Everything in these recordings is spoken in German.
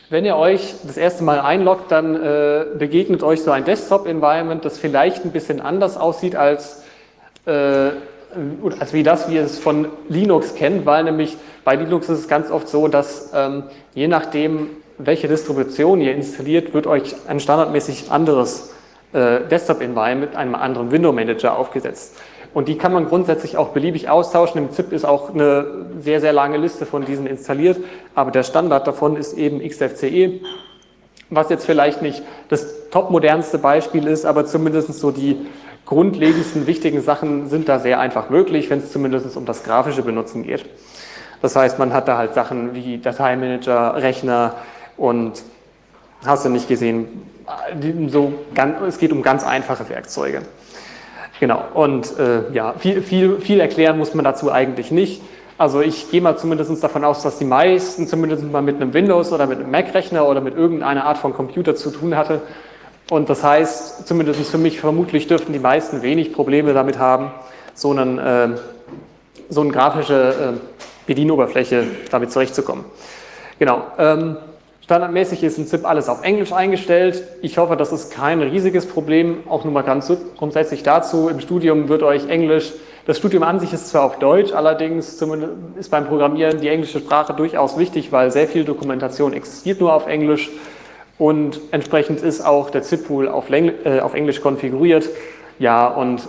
Wenn ihr euch das erste Mal einloggt, dann begegnet euch so ein Desktop-Environment, das vielleicht ein bisschen anders aussieht als wie das, wie ihr es von Linux kennt, weil nämlich bei Linux ist es ganz oft so, dass je nachdem, welche Distribution ihr installiert, wird euch ein standardmäßig anderes Desktop-Environment mit einem anderen Window-Manager aufgesetzt. Und die kann man grundsätzlich auch beliebig austauschen. Im ZIP ist auch eine sehr, sehr lange Liste von diesen installiert, aber der Standard davon ist eben XFCE, was jetzt vielleicht nicht das topmodernste Beispiel ist, aber zumindest so die grundlegendsten wichtigen Sachen sind da sehr einfach möglich, wenn es zumindest um das grafische Benutzen geht. Das heißt, man hat da halt Sachen wie Dateimanager, Rechner und hast du nicht gesehen, es geht um ganz einfache Werkzeuge. Genau, und ja, viel erklären muss man dazu eigentlich nicht. Also ich gehe mal zumindest davon aus, dass die meisten zumindest mal mit einem Windows- oder mit einem Mac-Rechner oder mit irgendeiner Art von Computer zu tun hatte. Und das heißt, zumindest für mich vermutlich dürften die meisten wenig Probleme damit haben, so eine grafische Bedienoberfläche damit zurechtzukommen. Genau. Standardmäßig ist im ZIP alles auf Englisch eingestellt. Ich hoffe, das ist kein riesiges Problem. Auch nur mal ganz grundsätzlich dazu. Im Studium wird euch Englisch, das Studium an sich ist zwar auf Deutsch, allerdings ist beim Programmieren die englische Sprache durchaus wichtig, weil sehr viel Dokumentation existiert nur auf Englisch und entsprechend ist auch der ZIP-Pool auf Englisch konfiguriert. Ja, und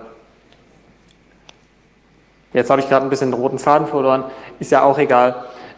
jetzt habe ich gerade ein bisschen den roten Faden verloren, ist ja auch egal.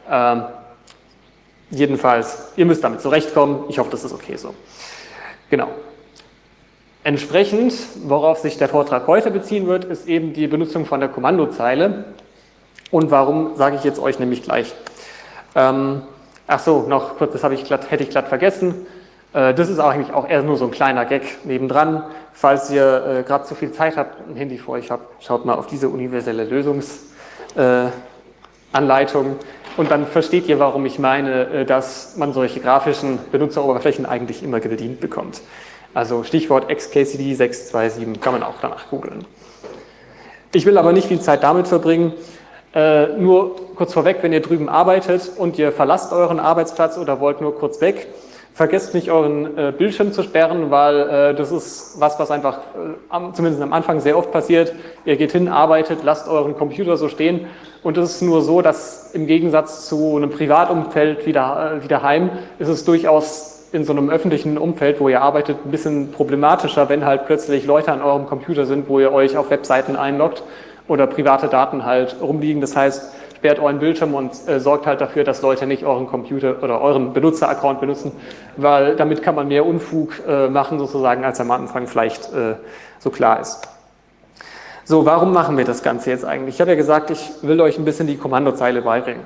Jedenfalls, ihr müsst damit zurechtkommen. Ich hoffe, das ist okay so. Genau. Entsprechend, worauf sich der Vortrag heute beziehen wird, ist eben die Benutzung von der Kommandozeile. Und warum, sage ich jetzt euch nämlich gleich. Ach so, noch kurz, das hätte ich glatt vergessen. Das ist eigentlich auch eher nur so ein kleiner Gag nebendran. Falls ihr gerade zu viel Zeit habt, ein Handy vor euch habt, schaut mal auf diese universelle Lösungsanleitung. Und dann versteht ihr, warum ich meine, dass man solche grafischen Benutzeroberflächen eigentlich immer bedient bekommt. Also Stichwort XKCD 627 kann man auch danach googeln. Ich will aber nicht viel Zeit damit verbringen. Nur kurz vorweg, wenn ihr drüben arbeitet und ihr verlasst euren Arbeitsplatz oder wollt nur kurz weg, vergesst nicht, euren Bildschirm zu sperren, weil das ist was einfach zumindest am Anfang sehr oft passiert. Ihr geht hin, arbeitet, lasst euren Computer so stehen und es ist nur so, dass im Gegensatz zu einem Privatumfeld wie daheim ist es durchaus in so einem öffentlichen Umfeld, wo ihr arbeitet, ein bisschen problematischer, wenn halt plötzlich Leute an eurem Computer sind, wo ihr euch auf Webseiten einloggt oder private Daten halt rumliegen. Das heißt, sperrt euren Bildschirm und sorgt halt dafür, dass Leute nicht euren Computer oder euren Benutzeraccount benutzen, weil damit kann man mehr Unfug machen sozusagen, als am Anfang vielleicht so klar ist. So, warum machen wir das Ganze jetzt eigentlich? Ich habe ja gesagt, ich will euch ein bisschen die Kommandozeile beibringen.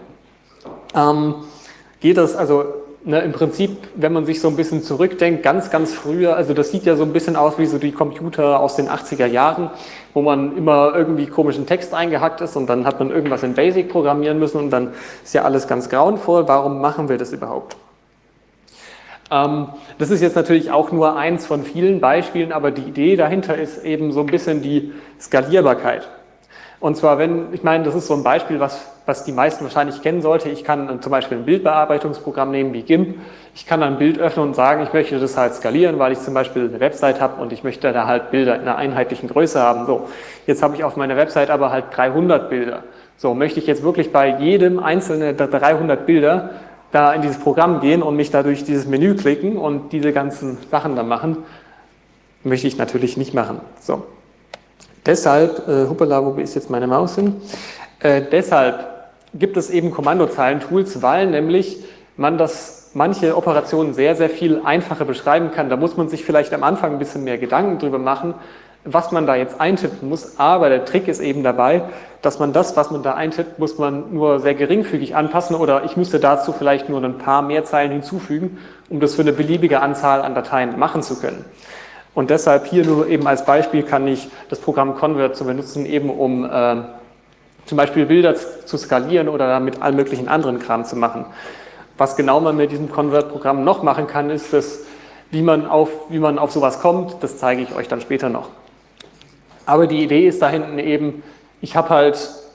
Geht das, also im Prinzip, wenn man sich so ein bisschen zurückdenkt, ganz früher, also das sieht ja so ein bisschen aus wie so die Computer aus den 80er Jahren, wo man immer irgendwie komischen Text eingehackt ist und dann hat man irgendwas in BASIC programmieren müssen und dann ist ja alles ganz grauenvoll. Warum machen wir das überhaupt? Das ist jetzt natürlich auch nur eins von vielen Beispielen, aber die Idee dahinter ist eben so ein bisschen die Skalierbarkeit. Und zwar, ich meine, das ist so ein Beispiel, was die meisten wahrscheinlich kennen sollte. Ich kann zum Beispiel ein Bildbearbeitungsprogramm nehmen wie GIMP. Ich kann dann ein Bild öffnen und sagen, ich möchte das halt skalieren, weil ich zum Beispiel eine Website habe und ich möchte da halt Bilder in einer einheitlichen Größe haben. So, jetzt habe ich auf meiner Website aber halt 300 Bilder. So, möchte ich jetzt wirklich bei jedem einzelnen der 300 Bilder da in dieses Programm gehen und mich da durch dieses Menü klicken und diese ganzen Sachen dann machen, möchte ich natürlich nicht machen. So. Deshalb, hoppala, wo ist jetzt meine Maus hin? Deshalb gibt es eben Kommandozeilen-Tools, weil nämlich man manche Operationen sehr viel einfacher beschreiben kann. Da muss man sich vielleicht am Anfang ein bisschen mehr Gedanken drüber machen, was man da jetzt eintippen muss. Aber der Trick ist eben dabei, dass man das, was man da eintippt, muss man nur sehr geringfügig anpassen oder ich müsste dazu vielleicht nur ein paar mehr Zeilen hinzufügen, um das für eine beliebige Anzahl an Dateien machen zu können. Und deshalb hier nur eben als Beispiel kann ich das Programm Convert zu benutzen, eben um zum Beispiel Bilder zu skalieren oder damit allen möglichen anderen Kram zu machen. Was genau man mit diesem Convert-Programm noch machen kann, ist das, wie man auf sowas kommt, das zeige ich euch dann später noch. Aber die Idee ist da hinten eben, ich habe halt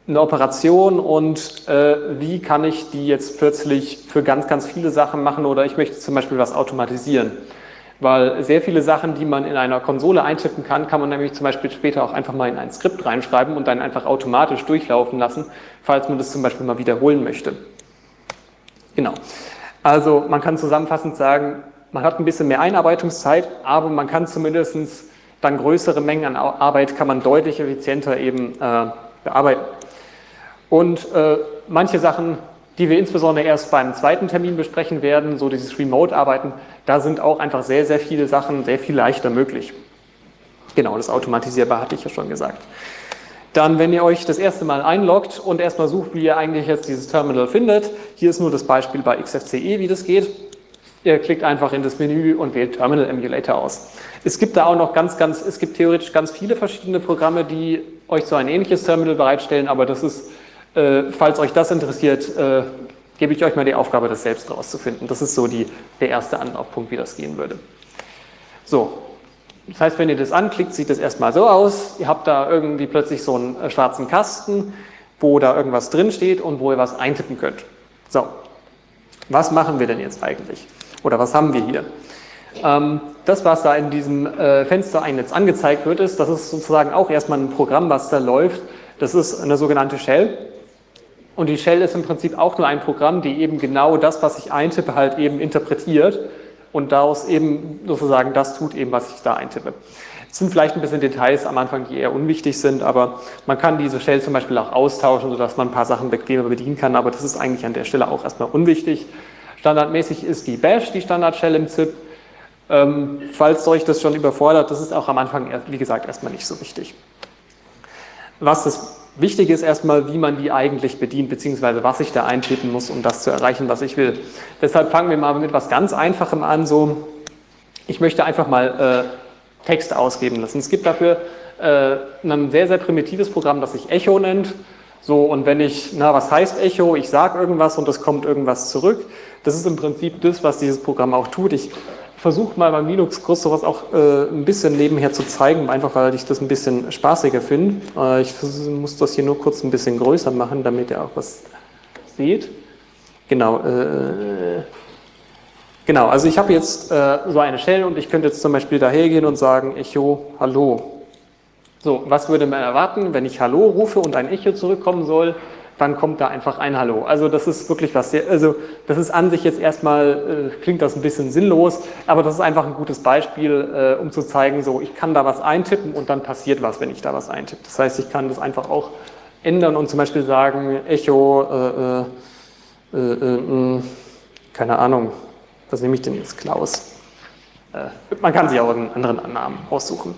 eine Operation und wie kann ich die jetzt plötzlich für ganz, ganz viele Sachen machen oder ich möchte zum Beispiel was automatisieren. Weil sehr viele Sachen, die man in einer Konsole eintippen kann, kann man nämlich zum Beispiel später auch einfach mal in ein Skript reinschreiben und dann einfach automatisch durchlaufen lassen, falls man das zum Beispiel mal wiederholen möchte. Genau. Also man kann zusammenfassend sagen, man hat ein bisschen mehr Einarbeitungszeit, aber man kann zumindest dann größere Mengen an Arbeit kann man deutlich effizienter eben bearbeiten. Und manche Sachen, die wir insbesondere erst beim zweiten Termin besprechen werden, so dieses Remote-Arbeiten, da sind auch einfach sehr, sehr viele Sachen sehr viel leichter möglich. Genau, das Automatisierbar hatte ich ja schon gesagt. Dann, wenn ihr euch das erste Mal einloggt und erstmal sucht, wie ihr eigentlich jetzt dieses Terminal findet, hier ist nur das Beispiel bei XFCE, wie das geht. Ihr klickt einfach in das Menü und wählt Terminal Emulator aus. Es gibt da auch noch es gibt theoretisch ganz viele verschiedene Programme, die euch so ein ähnliches Terminal bereitstellen, aber das ist, falls euch das interessiert, gebe ich euch mal die Aufgabe, das selbst rauszufinden. Das ist so der erste Anlaufpunkt, wie das gehen würde. So, das heißt, wenn ihr das anklickt, sieht das erstmal so aus. Ihr habt da irgendwie plötzlich so einen schwarzen Kasten, wo da irgendwas drin steht und wo ihr was eintippen könnt. So, was machen wir denn jetzt eigentlich? Oder was haben wir hier? Das, was da in diesem Fenster jetzt angezeigt wird, das ist sozusagen auch erstmal ein Programm, was da läuft. Das ist eine sogenannte Shell. Und die Shell ist im Prinzip auch nur ein Programm, die eben genau das, was ich eintippe, halt eben interpretiert und daraus eben sozusagen das tut eben, was ich da eintippe. Es sind vielleicht ein bisschen Details am Anfang, die eher unwichtig sind, aber man kann diese Shell zum Beispiel auch austauschen, sodass man ein paar Sachen bequemer bedienen kann, aber das ist eigentlich an der Stelle auch erstmal unwichtig. Standardmäßig ist die Bash, die Standard-Shell im ZIP. Falls euch das schon überfordert, das ist auch am Anfang, wie gesagt, erstmal nicht so wichtig. Was das Wichtig ist erstmal, wie man die eigentlich bedient, beziehungsweise was ich da eintippen muss, um das zu erreichen, was ich will. Deshalb fangen wir mal mit etwas ganz Einfachem an, so, ich möchte einfach mal Text ausgeben lassen. Es gibt dafür ein sehr, sehr primitives Programm, das sich Echo nennt. So, und wenn was heißt Echo? Ich sage irgendwas und es kommt irgendwas zurück. Das ist im Prinzip das, was dieses Programm auch tut. Ich versuche mal beim Linux-Kurs sowas auch ein bisschen nebenher zu zeigen, einfach weil ich das ein bisschen spaßiger finde. Ich muss das hier nur kurz ein bisschen größer machen, damit ihr auch was seht. Genau, also ich habe jetzt so eine Shell und ich könnte jetzt zum Beispiel dahergehen und sagen, Echo, Hallo. So, was würde man erwarten, wenn ich Hallo rufe und ein Echo zurückkommen soll? Dann kommt da einfach ein Hallo. Also das ist wirklich das ist an sich jetzt erstmal, klingt das ein bisschen sinnlos, aber das ist einfach ein gutes Beispiel, um zu zeigen, so ich kann da was eintippen und dann passiert was, wenn ich da was eintippe. Das heißt, ich kann das einfach auch ändern und zum Beispiel sagen, Echo, keine Ahnung, was nehme ich denn jetzt, Klaus? Man kann sich auch einen anderen Namen aussuchen.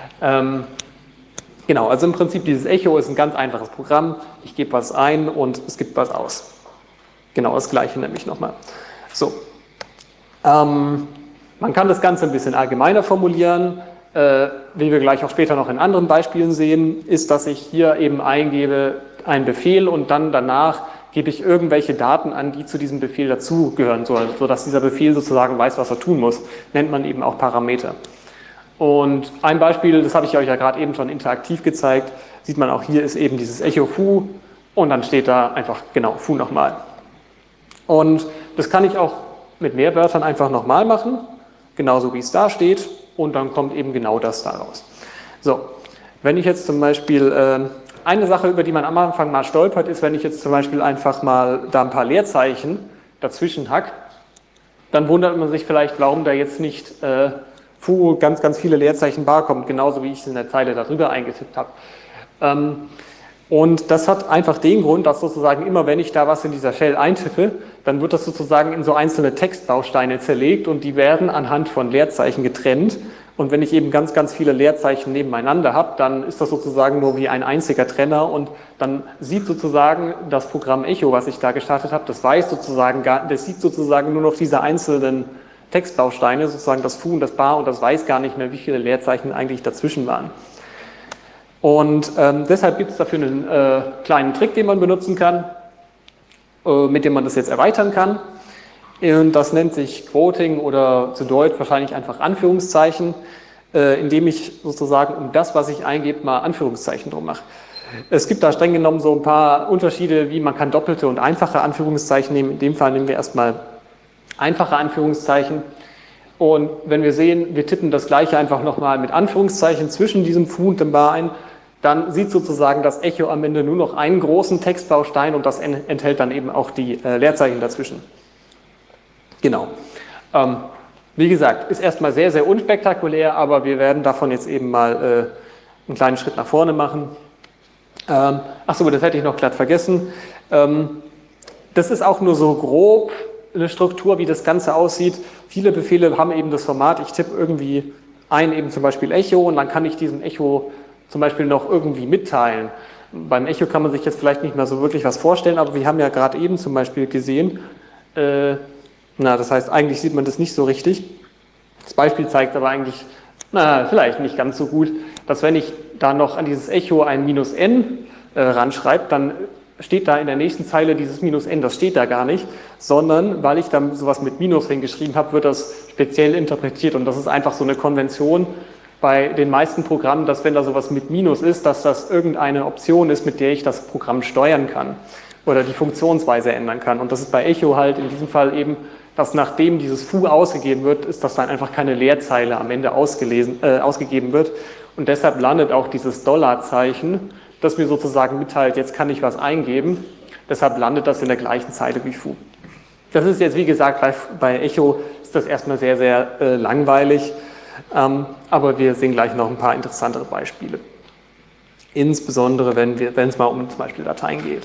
Genau, also im Prinzip dieses Echo ist ein ganz einfaches Programm. Ich gebe was ein und es gibt was aus. Genau, das Gleiche nämlich nochmal. So, man kann das Ganze ein bisschen allgemeiner formulieren. Wie wir gleich auch später noch in anderen Beispielen sehen, ist, dass ich hier eben eingebe einen Befehl und dann danach gebe ich irgendwelche Daten an, die zu diesem Befehl dazugehören, sodass dieser Befehl sozusagen weiß, was er tun muss. Nennt man eben auch Parameter. Und ein Beispiel, das habe ich euch ja gerade eben schon interaktiv gezeigt, sieht man auch hier, ist eben dieses Echo foo und dann steht da einfach genau foo nochmal. Und das kann ich auch mit mehr Wörtern einfach nochmal machen, genauso wie es da steht und dann kommt eben genau das daraus. So, wenn ich jetzt zum Beispiel, eine Sache, über die man am Anfang mal stolpert, ist, wenn ich jetzt zum Beispiel einfach mal da ein paar Leerzeichen dazwischen hack, dann wundert man sich vielleicht, warum da jetzt nicht foo ganz, ganz viele Leerzeichen bar kommt, genauso wie ich es in der Zeile darüber eingetippt habe. Und das hat einfach den Grund, dass sozusagen immer, wenn ich da was in dieser Shell eintippe, dann wird das sozusagen in so einzelne Textbausteine zerlegt und die werden anhand von Leerzeichen getrennt. Und wenn ich eben ganz, ganz viele Leerzeichen nebeneinander habe, dann ist das sozusagen nur wie ein einziger Trenner und dann sieht sozusagen das Programm Echo, was ich da gestartet habe, das sieht sozusagen nur noch diese einzelnen Textbausteine, sozusagen das Foo und das Bar und das weiß gar nicht mehr, wie viele Leerzeichen eigentlich dazwischen waren. Und deshalb gibt es dafür einen kleinen Trick, den man benutzen kann, mit dem man das jetzt erweitern kann. Und das nennt sich Quoting oder zu Deutsch wahrscheinlich einfach Anführungszeichen, indem ich sozusagen um das, was ich eingebe, mal Anführungszeichen drum mache. Es gibt da streng genommen so ein paar Unterschiede, wie man kann doppelte und einfache Anführungszeichen nehmen. In dem Fall nehmen wir erstmal einfache Anführungszeichen. Und wenn wir sehen, wir tippen das gleiche einfach nochmal mit Anführungszeichen zwischen diesem Foo und dem Bar ein, dann sieht sozusagen das Echo am Ende nur noch einen großen Textbaustein und das enthält dann eben auch die Leerzeichen dazwischen. Genau. Wie gesagt, ist erstmal sehr, sehr unspektakulär, aber wir werden davon jetzt eben mal einen kleinen Schritt nach vorne machen. Achso, das hätte ich noch glatt vergessen. Das ist auch nur so grob eine Struktur, wie das Ganze aussieht. Viele Befehle haben eben das Format, ich tippe irgendwie ein, eben zum Beispiel Echo, und dann kann ich diesem Echo zum Beispiel noch irgendwie mitteilen. Beim Echo kann man sich jetzt vielleicht nicht mehr so wirklich was vorstellen, aber wir haben ja gerade eben zum Beispiel gesehen, das heißt, eigentlich sieht man das nicht so richtig. Das Beispiel zeigt aber eigentlich, vielleicht nicht ganz so gut, dass wenn ich da noch an dieses Echo ein -n ranschreibe, dann steht da in der nächsten Zeile dieses -n, das steht da gar nicht, sondern weil ich dann sowas mit Minus hingeschrieben habe, wird das speziell interpretiert, und das ist einfach so eine Konvention bei den meisten Programmen, dass wenn da sowas mit Minus ist, dass das irgendeine Option ist, mit der ich das Programm steuern kann oder die Funktionsweise ändern kann, und das ist bei Echo halt in diesem Fall eben, dass nachdem dieses Foo ausgegeben wird, ist das dann einfach keine Leerzeile am Ende ausgegeben wird, und deshalb landet auch dieses $-Zeichen, das mir sozusagen mitteilt, jetzt kann ich was eingeben, deshalb landet das in der gleichen Zeile wie Foo. Das ist jetzt, wie gesagt, bei Echo ist das erstmal sehr, sehr langweilig, aber wir sehen gleich noch ein paar interessantere Beispiele. Insbesondere, wenn es mal um zum Beispiel Dateien geht.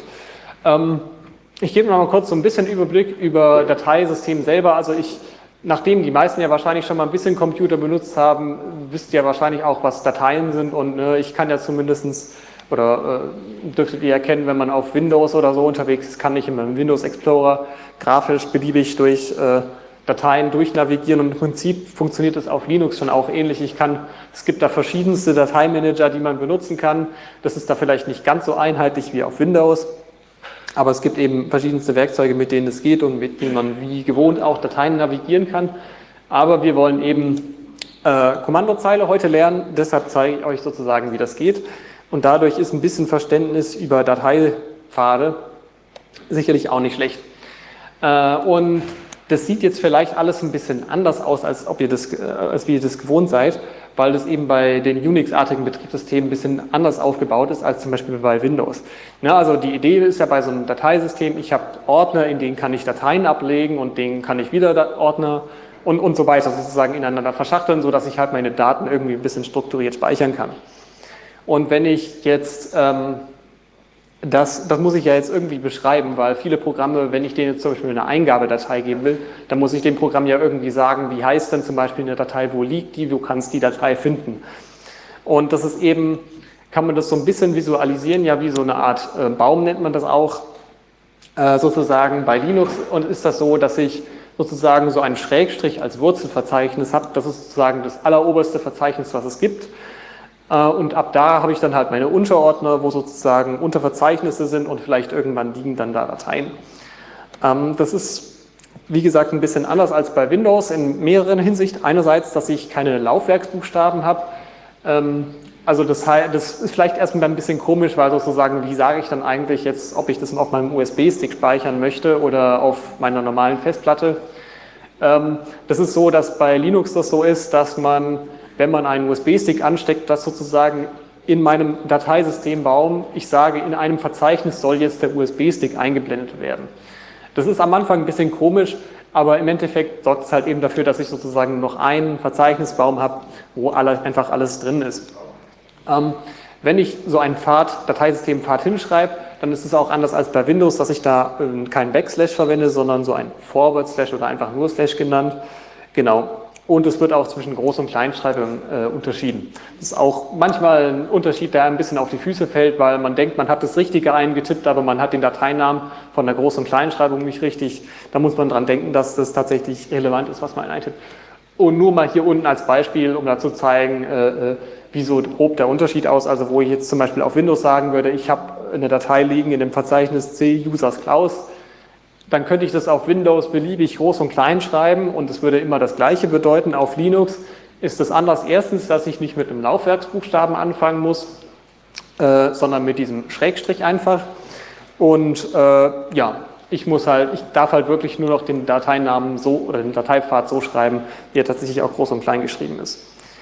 Ich gebe noch mal kurz so ein bisschen Überblick über Dateisystem selber. Also nachdem die meisten ja wahrscheinlich schon mal ein bisschen Computer benutzt haben, wisst ihr ja wahrscheinlich auch, was Dateien sind, und ich kann ja zumindest, oder dürftet ihr erkennen, wenn man auf Windows oder so unterwegs ist, kann ich in meinem Windows Explorer grafisch beliebig durch Dateien durchnavigieren, und im Prinzip funktioniert das auf Linux schon auch ähnlich. Es gibt da verschiedenste Dateimanager, die man benutzen kann. Das ist da vielleicht nicht ganz so einheitlich wie auf Windows, aber es gibt eben verschiedenste Werkzeuge, mit denen es geht und mit denen man wie gewohnt auch Dateien navigieren kann. Aber wir wollen eben Kommandozeile heute lernen, deshalb zeige ich euch sozusagen, wie das geht. Und dadurch ist ein bisschen Verständnis über Dateipfade sicherlich auch nicht schlecht. Und das sieht jetzt vielleicht alles ein bisschen anders aus, als wie ihr das gewohnt seid, weil das eben bei den Unix-artigen Betriebssystemen ein bisschen anders aufgebaut ist als zum Beispiel bei Windows. Ja, also die Idee ist ja bei so einem Dateisystem, ich habe Ordner, in denen kann ich Dateien ablegen, und denen kann ich wieder Ordner und so weiter sozusagen ineinander verschachteln, sodass ich halt meine Daten irgendwie ein bisschen strukturiert speichern kann. Und wenn ich jetzt, das muss ich ja jetzt irgendwie beschreiben, weil viele Programme, wenn ich denen jetzt zum Beispiel eine Eingabedatei geben will, dann muss ich dem Programm ja irgendwie sagen, wie heißt denn zum Beispiel eine Datei, wo liegt die, wo kannst du die Datei finden. Und das ist eben, kann man das so ein bisschen visualisieren, ja, wie so eine Art Baum nennt man das auch, sozusagen bei Linux, und ist das so, dass ich sozusagen so einen Schrägstrich als Wurzelverzeichnis habe, das ist sozusagen das alleroberste Verzeichnis, was es gibt. Und ab da habe ich dann halt meine Unterordner, wo sozusagen Unterverzeichnisse sind, und vielleicht irgendwann liegen dann da Dateien. Das ist, wie gesagt, ein bisschen anders als bei Windows in mehreren Hinsichten. Einerseits, dass ich keine Laufwerksbuchstaben habe. Also das ist vielleicht erstmal ein bisschen komisch, weil sozusagen, wie sage ich dann eigentlich jetzt, ob ich das auf meinem USB-Stick speichern möchte oder auf meiner normalen Festplatte. Das ist so, dass bei Linux das so ist, dass man, wenn man einen USB-Stick ansteckt, das sozusagen in meinem Dateisystembaum, ich sage, in einem Verzeichnis soll jetzt der USB-Stick eingeblendet werden. Das ist am Anfang ein bisschen komisch, aber im Endeffekt sorgt es halt eben dafür, dass ich sozusagen noch einen Verzeichnisbaum habe, wo einfach alles drin ist. Wenn ich so einen Dateisystem-Pfad hinschreibe, dann ist es auch anders als bei Windows, dass ich da keinen Backslash verwende, sondern so ein Forward Slash oder einfach nur Slash genannt. Genau. Und es wird auch zwischen Groß- und Kleinschreibung unterschieden. Das ist auch manchmal ein Unterschied, der ein bisschen auf die Füße fällt, weil man denkt, man hat das Richtige eingetippt, aber man hat den Dateinamen von der Groß- und Kleinschreibung nicht richtig. Da muss man dran denken, dass das tatsächlich relevant ist, was man eintippt. Und nur mal hier unten als Beispiel, um da zu zeigen, wie so grob der Unterschied aus, also wo ich jetzt zum Beispiel auf Windows sagen würde, ich habe eine Datei liegen in dem Verzeichnis C Users Klaus, dann könnte ich das auf Windows beliebig groß und klein schreiben und es würde immer das Gleiche bedeuten. Auf Linux ist es anders. Erstens, dass ich nicht mit einem Laufwerksbuchstaben anfangen muss sondern mit diesem Schrägstrich einfach. Und ja, ich darf halt wirklich nur noch den Dateinamen so oder den Dateipfad so schreiben, wie er tatsächlich auch groß und klein geschrieben ist.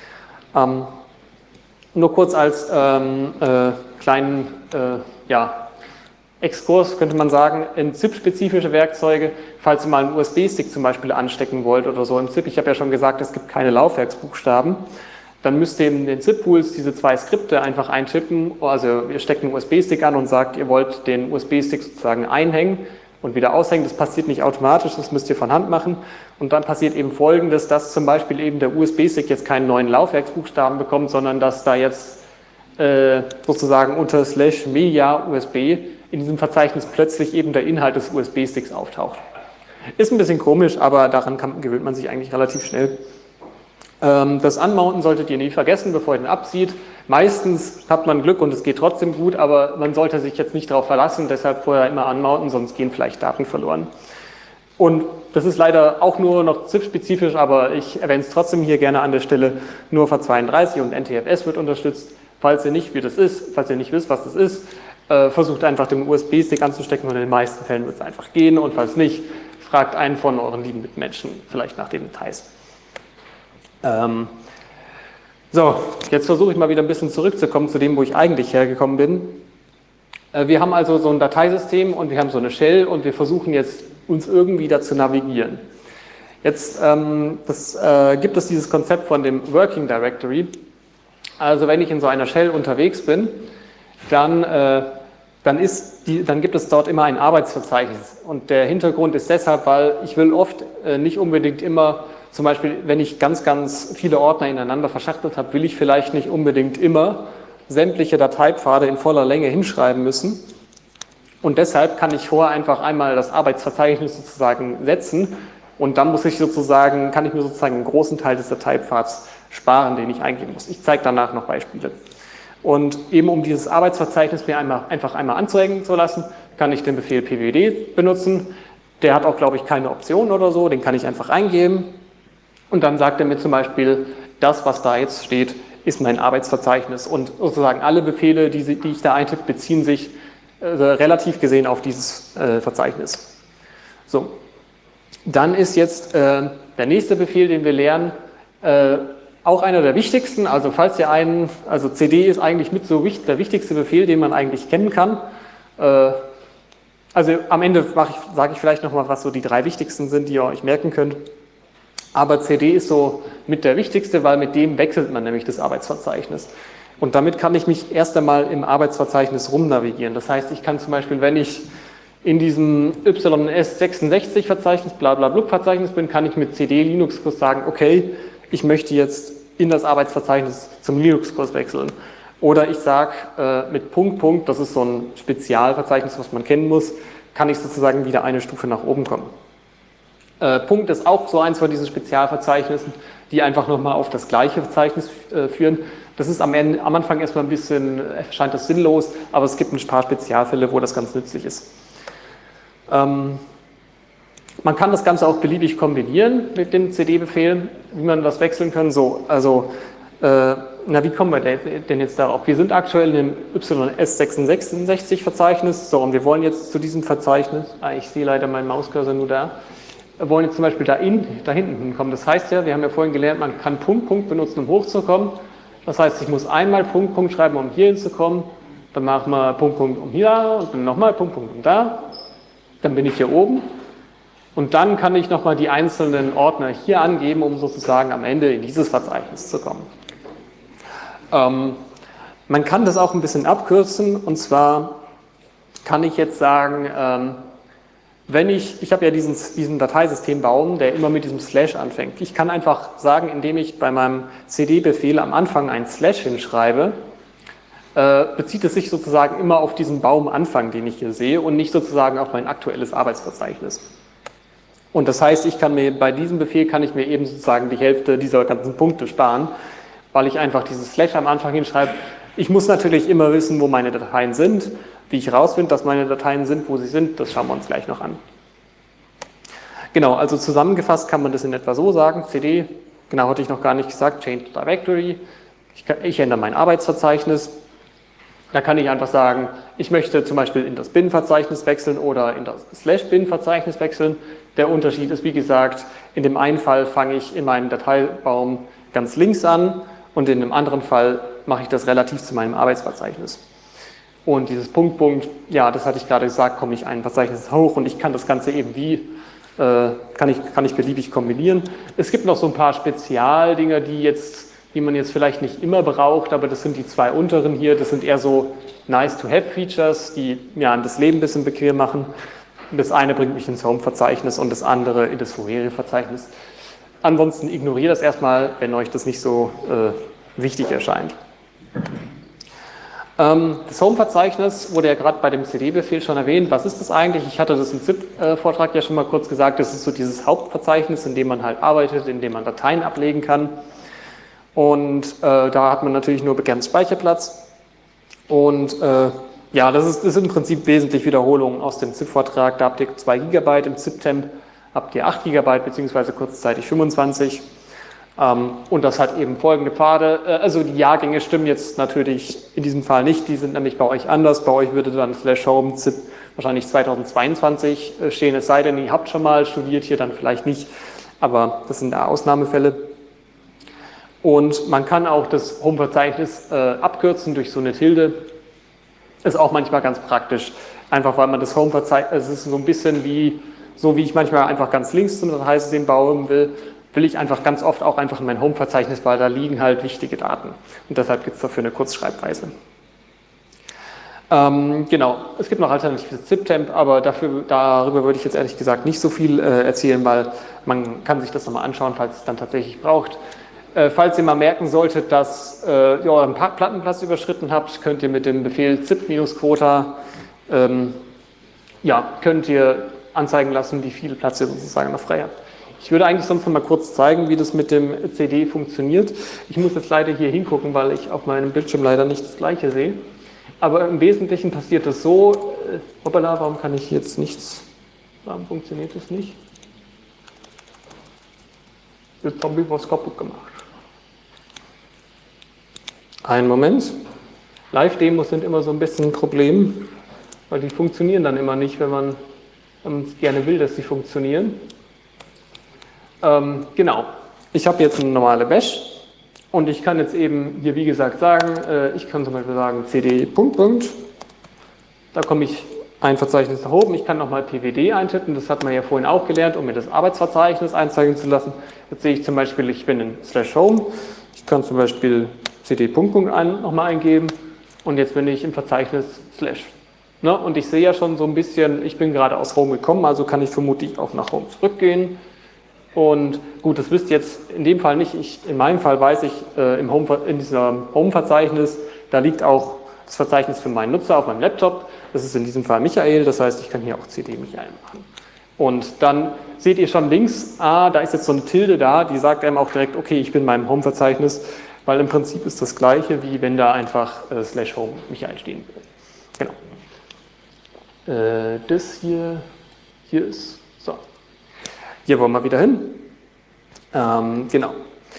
Nur kurz als kleinen ja, Exkurs könnte man sagen, in ZIP-spezifische Werkzeuge, falls ihr mal einen USB-Stick zum Beispiel anstecken wollt oder so im ZIP, ich habe ja schon gesagt, es gibt keine Laufwerksbuchstaben, dann müsst ihr in den ZIP-Pools diese 2 Skripte einfach eintippen, also ihr steckt einen USB-Stick an und sagt, ihr wollt den USB-Stick sozusagen einhängen und wieder aushängen, das passiert nicht automatisch, das müsst ihr von Hand machen und dann passiert eben Folgendes, dass zum Beispiel eben der USB-Stick jetzt keinen neuen Laufwerksbuchstaben bekommt, sondern dass da jetzt sozusagen unter /media USB in diesem Verzeichnis plötzlich eben der Inhalt des USB-Sticks auftaucht. Ist ein bisschen komisch, aber daran gewöhnt man sich eigentlich relativ schnell. Das Unmounten solltet ihr nie vergessen, bevor ihr den abzieht. Meistens hat man Glück und es geht trotzdem gut, aber man sollte sich jetzt nicht darauf verlassen, deshalb vorher immer unmounten, sonst gehen vielleicht Daten verloren. Und das ist leider auch nur noch ZIP-spezifisch, aber ich erwähne es trotzdem hier gerne an der Stelle. Nur FAT32 und NTFS wird unterstützt. Falls ihr nicht wisst, was das ist, versucht einfach den USB-Stick anzustecken und in den meisten Fällen wird es einfach gehen und falls nicht, fragt einen von euren lieben Mitmenschen vielleicht nach den Details. So, jetzt versuche ich mal wieder ein bisschen zurückzukommen zu dem, wo ich eigentlich hergekommen bin. Wir haben also so ein Dateisystem und wir haben so eine Shell und wir versuchen jetzt uns irgendwie da zu navigieren. Jetzt gibt es dieses Konzept von dem Working Directory. Also wenn ich in so einer Shell unterwegs bin, dann gibt es dort immer ein Arbeitsverzeichnis. Und der Hintergrund ist deshalb, weil ich will oft nicht unbedingt immer, zum Beispiel wenn ich ganz, ganz viele Ordner ineinander verschachtelt habe, will ich vielleicht nicht unbedingt immer sämtliche Dateipfade in voller Länge hinschreiben müssen. Und deshalb kann ich vorher einfach einmal das Arbeitsverzeichnis sozusagen setzen und dann kann ich mir sozusagen einen großen Teil des Dateipfads sparen, den ich eingeben muss. Ich zeige danach noch Beispiele. Und eben um dieses Arbeitsverzeichnis mir einfach einmal anzeigen zu lassen, kann ich den Befehl pwd benutzen. Der hat auch, glaube ich, keine Option oder so, den kann ich einfach eingeben. Und dann sagt er mir zum Beispiel, das, was da jetzt steht, ist mein Arbeitsverzeichnis. Und sozusagen alle Befehle, die ich da eintippe, beziehen sich relativ gesehen auf dieses Verzeichnis. So, dann ist jetzt der nächste Befehl, den wir lernen, auch einer der wichtigsten, also falls ihr also CD ist eigentlich mit so der wichtigste Befehl, den man eigentlich kennen kann. Also am Ende sage ich vielleicht nochmal, was so die 3 wichtigsten sind, die ihr euch merken könnt. Aber CD ist so mit der wichtigste, weil mit dem wechselt man nämlich das Arbeitsverzeichnis. Und damit kann ich mich erst einmal im Arbeitsverzeichnis rumnavigieren. Das heißt, ich kann zum Beispiel, wenn ich in diesem YS66-Verzeichnis, blablabla-Verzeichnis bin, kann ich mit CD Linux-Kurs sagen, okay, ich möchte jetzt in das Arbeitsverzeichnis zum Linux-Kurs wechseln. Oder ich sage mit Punkt, das ist so ein Spezialverzeichnis, was man kennen muss, kann ich sozusagen wieder eine Stufe nach oben kommen. Punkt ist auch so eins von diesen Spezialverzeichnissen, die einfach nochmal auf das gleiche Verzeichnis führen. Das ist am Anfang erstmal erscheint das sinnlos, aber es gibt ein paar Spezialfälle, wo das ganz nützlich ist. Man kann das Ganze auch beliebig kombinieren mit dem CD-Befehl, wie man das wechseln kann. So, also, wie kommen wir denn jetzt darauf? Wir sind aktuell im YS66-Verzeichnis, so, und wir wollen jetzt zu diesem Verzeichnis, ich sehe leider meinen Mauscursor nur da, wir wollen jetzt zum Beispiel da hinten hinkommen. Das heißt ja, wir haben ja vorhin gelernt, man kann Punkt benutzen, um hochzukommen. Das heißt, ich muss einmal Punkt schreiben, um hier hinzukommen, dann machen wir Punkt um hier und dann nochmal Punkt um da, dann bin ich hier oben. Und dann kann ich nochmal die einzelnen Ordner hier angeben, um sozusagen am Ende in dieses Verzeichnis zu kommen. Man kann das auch ein bisschen abkürzen, und zwar kann ich jetzt sagen, ich habe ja diesen Dateisystembaum, der immer mit diesem Slash anfängt. Ich kann einfach sagen, indem ich bei meinem CD-Befehl am Anfang ein Slash hinschreibe, bezieht es sich sozusagen immer auf diesen Baumanfang, den ich hier sehe, und nicht sozusagen auf mein aktuelles Arbeitsverzeichnis. Und das heißt, bei diesem Befehl kann ich mir eben sozusagen die Hälfte dieser ganzen Punkte sparen, weil ich einfach dieses Slash am Anfang hinschreibe. Ich muss natürlich immer wissen, wo meine Dateien sind. Wie ich herausfinde, dass meine Dateien sind, wo sie sind, das schauen wir uns gleich noch an. Genau, also zusammengefasst kann man das in etwa so sagen. CD, genau, hatte ich noch gar nicht gesagt, Change Directory. Ich ändere mein Arbeitsverzeichnis. Da kann ich einfach sagen, ich möchte zum Beispiel in das Bin-Verzeichnis wechseln oder in das /bin-Verzeichnis wechseln. Der Unterschied ist, wie gesagt, in dem einen Fall fange ich in meinem Dateibaum ganz links an und in dem anderen Fall mache ich das relativ zu meinem Arbeitsverzeichnis. Und dieses Punkt, ja, das hatte ich gerade gesagt, komme ich ein Verzeichnis hoch und ich kann das Ganze eben kann ich beliebig kombinieren. Es gibt noch so ein paar Spezialdinger, die man jetzt vielleicht nicht immer braucht, aber das sind die zwei unteren hier, das sind eher so Nice-to-have-Features, die mir das Leben ein bisschen bequem machen. Das eine bringt mich ins Home-Verzeichnis und das andere in das vorherige Verzeichnis. Ansonsten ignoriert das erstmal, wenn euch das nicht so wichtig erscheint. Das Home-Verzeichnis wurde ja gerade bei dem CD-Befehl schon erwähnt. Was ist das eigentlich? Ich hatte das im ZIP-Vortrag ja schon mal kurz gesagt. Das ist so dieses Hauptverzeichnis, in dem man halt arbeitet, in dem man Dateien ablegen kann. Und da hat man natürlich nur begrenzt Speicherplatz. Und ja, das ist im Prinzip wesentlich Wiederholung aus dem ZIP-Vortrag. Da habt ihr 2 GB, im ZIP-Temp habt ihr 8 GB, beziehungsweise kurzzeitig 25. Und das hat eben folgende Pfade. Also die Jahrgänge stimmen jetzt natürlich in diesem Fall nicht, die sind nämlich bei euch anders. Bei euch würde dann /home ZIP wahrscheinlich 2022 stehen, es sei denn, ihr habt schon mal studiert, hier dann vielleicht nicht, aber das sind da Ausnahmefälle. Und man kann auch das Home-Verzeichnis abkürzen durch so eine Tilde. Ist auch manchmal ganz praktisch, einfach weil man das Home-Verzeichnis, es ist so ein bisschen wie ich manchmal einfach ganz links zum Dateisystem bauen will ich einfach ganz oft auch einfach in mein Home-Verzeichnis, weil da liegen halt wichtige Daten. Und deshalb gibt es dafür eine Kurzschreibweise. Genau, es gibt noch alternatives ZIP-Temp, aber darüber würde ich jetzt ehrlich gesagt nicht so viel erzählen, weil man kann sich das nochmal anschauen, falls es dann tatsächlich braucht. Falls ihr mal merken solltet, dass ihr euren Plattenplatz überschritten habt, könnt ihr mit dem Befehl zip-quota könnt ihr anzeigen lassen, wie viel Platz ihr sozusagen noch frei habt. Ich würde eigentlich sonst noch mal kurz zeigen, wie das mit dem CD funktioniert. Ich muss jetzt leider hier hingucken, weil ich auf meinem Bildschirm leider nicht das Gleiche sehe. Aber im Wesentlichen passiert das so, hoppala, warum kann ich jetzt nichts, warum funktioniert das nicht? Jetzt habe ich was kaputt gemacht. Einen Moment. Live-Demos sind immer so ein bisschen ein Problem, weil die funktionieren dann immer nicht, wenn man gerne will, dass sie funktionieren. Genau, ich habe jetzt eine normale Bash und ich kann jetzt eben hier wie gesagt sagen, ich kann zum Beispiel sagen cd ... Da komme ich ein Verzeichnis nach oben, ich kann nochmal pwd eintippen, das hat man ja vorhin auch gelernt, um mir das Arbeitsverzeichnis einzeigen zu lassen. Jetzt sehe ich zum Beispiel, ich bin in /home, ich kann zum Beispiel cd ... nochmal eingeben und jetzt bin ich im Verzeichnis /. Ne? Und ich sehe ja schon so ein bisschen, ich bin gerade aus Home gekommen, also kann ich vermutlich auch nach Home zurückgehen. Und gut, das wisst ihr jetzt in dem Fall nicht. In meinem Fall weiß ich, in diesem Home-Verzeichnis, da liegt auch das Verzeichnis für meinen Nutzer auf meinem Laptop. Das ist in diesem Fall Michael, das heißt, ich kann hier auch cd Michael machen. Und dann seht ihr schon links, da ist jetzt so eine Tilde da, die sagt einem auch direkt, okay, ich bin in meinem Home-Verzeichnis, weil im Prinzip ist das Gleiche, wie wenn da einfach /home Michael stehen würde. Genau. Das hier ist, so. Hier wollen wir wieder hin. Genau.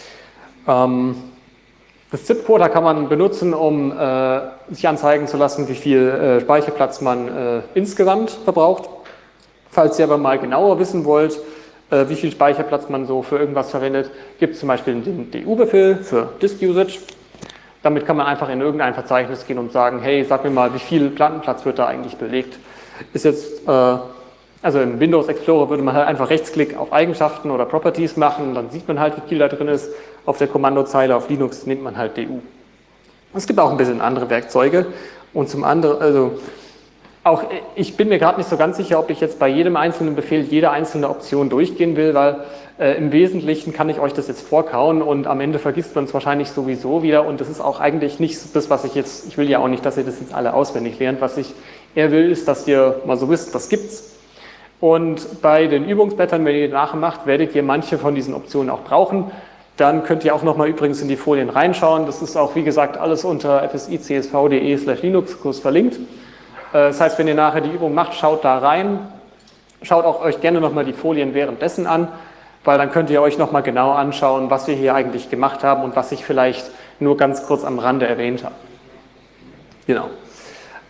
Das ZIP-Quota kann man benutzen, um sich anzeigen zu lassen, wie viel Speicherplatz man insgesamt verbraucht. Falls ihr aber mal genauer wissen wollt, wie viel Speicherplatz man so für irgendwas verwendet, gibt es zum Beispiel den du-Befehl für Disk Usage. Damit kann man einfach in irgendein Verzeichnis gehen und sagen, hey, sag mir mal, wie viel Plattenplatz wird da eigentlich belegt. Ist jetzt Also im Windows Explorer würde man halt einfach Rechtsklick auf Eigenschaften oder Properties machen und dann sieht man halt, wie viel da drin ist. Auf der Kommandozeile auf Linux nimmt man halt du. Es gibt auch ein bisschen andere Werkzeuge und zum anderen, also auch ich bin mir gerade nicht so ganz sicher, ob ich jetzt bei jedem einzelnen Befehl jede einzelne Option durchgehen will, weil im Wesentlichen kann ich euch das jetzt vorkauen und am Ende vergisst man es wahrscheinlich sowieso wieder und das ist auch eigentlich nicht das, was ich will ja auch nicht, dass ihr das jetzt alle auswendig lernt. Was ich eher will, ist, dass ihr mal so wisst, das gibt's. Und bei den Übungsblättern, wenn ihr die nachher macht, werdet ihr manche von diesen Optionen auch brauchen. Dann könnt ihr auch nochmal übrigens in die Folien reinschauen. Das ist auch, wie gesagt, alles unter fsicsv.de/Linux-Kurs verlinkt. Das heißt, wenn ihr nachher die Übung macht, schaut da rein. Schaut auch euch gerne nochmal die Folien währenddessen an, weil dann könnt ihr euch nochmal genau anschauen, was wir hier eigentlich gemacht haben und was ich vielleicht nur ganz kurz am Rande erwähnt habe. Genau.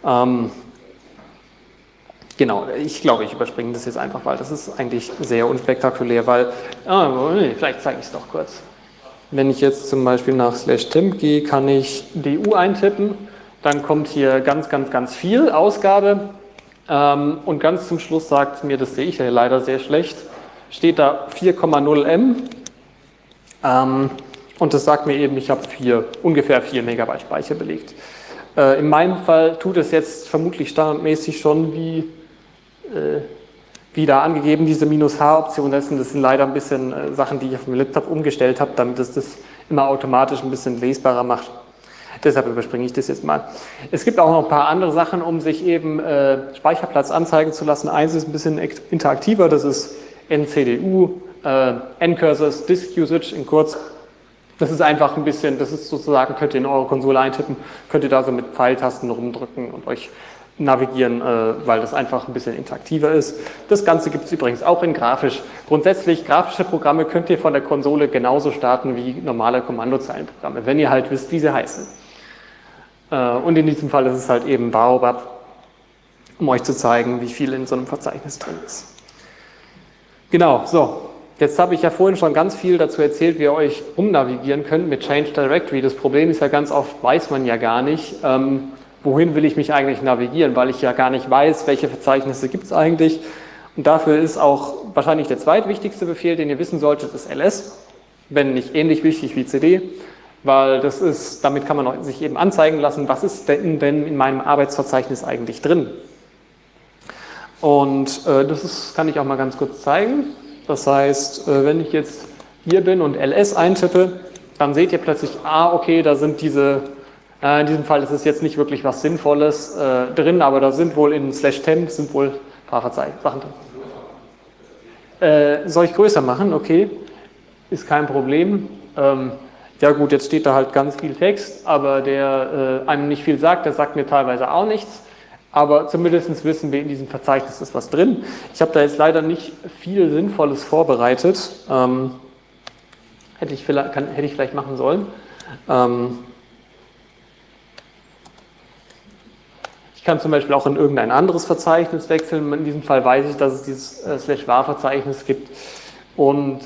Genau, ich glaube, ich überspringe das jetzt einfach, weil das ist eigentlich sehr unspektakulär, weil, vielleicht zeige ich es doch kurz. Wenn ich jetzt zum Beispiel nach /temp gehe, kann ich du eintippen, dann kommt hier ganz, ganz, ganz viel Ausgabe und ganz zum Schluss sagt mir, das sehe ich ja leider sehr schlecht, steht da 4,0 M und das sagt mir eben, ich habe ungefähr 4 Megabyte Speicher belegt. In meinem Fall tut es jetzt vermutlich standardmäßig schon wie da angegeben, diese -H-Option setzen. Das sind leider ein bisschen Sachen, die ich auf dem Laptop umgestellt habe, damit es das immer automatisch ein bisschen lesbarer macht. Deshalb überspringe ich das jetzt mal. Es gibt auch noch ein paar andere Sachen, um sich eben Speicherplatz anzeigen zu lassen. Eins ist ein bisschen interaktiver, das ist NCDU, N-Cursors, Disk Usage in kurz. Das ist einfach ein bisschen, das ist sozusagen, könnt ihr in eure Konsole eintippen, könnt ihr da so mit Pfeiltasten rumdrücken und euch navigieren, weil das einfach ein bisschen interaktiver ist. Das Ganze gibt es übrigens auch in grafisch. Grundsätzlich, grafische Programme könnt ihr von der Konsole genauso starten wie normale Kommandozeilenprogramme, wenn ihr halt wisst, wie sie heißen. Und in diesem Fall ist es halt eben Baobab, um euch zu zeigen, wie viel in so einem Verzeichnis drin ist. Genau, so. Jetzt habe ich ja vorhin schon ganz viel dazu erzählt, wie ihr euch umnavigieren könnt mit Change Directory. Das Problem ist ja ganz oft, weiß man ja gar nicht, wohin will ich mich eigentlich navigieren, weil ich ja gar nicht weiß, welche Verzeichnisse gibt es eigentlich. Und dafür ist auch wahrscheinlich der zweitwichtigste Befehl, den ihr wissen solltet, ist ls, wenn nicht ähnlich wichtig wie cd, weil das ist, damit kann man sich eben anzeigen lassen, was ist denn in meinem Arbeitsverzeichnis eigentlich drin. Und kann ich auch mal ganz kurz zeigen. Das heißt, wenn ich jetzt hier bin und ls eintippe, dann seht ihr plötzlich, okay, da sind diese, in diesem Fall ist es jetzt nicht wirklich was Sinnvolles drin, aber da sind wohl in /temp sind wohl ein paar Sachen drin. Soll ich größer machen? Okay, ist kein Problem. Ja gut, jetzt steht da halt ganz viel Text, aber der einem nicht viel sagt, der sagt mir teilweise auch nichts. Aber zumindest wissen wir, in diesem Verzeichnis ist was drin. Ich habe da jetzt leider nicht viel Sinnvolles vorbereitet. Hätte ich vielleicht machen sollen. Ich kann zum Beispiel auch in irgendein anderes Verzeichnis wechseln. In diesem Fall weiß ich, dass es dieses /var-Verzeichnis gibt. Und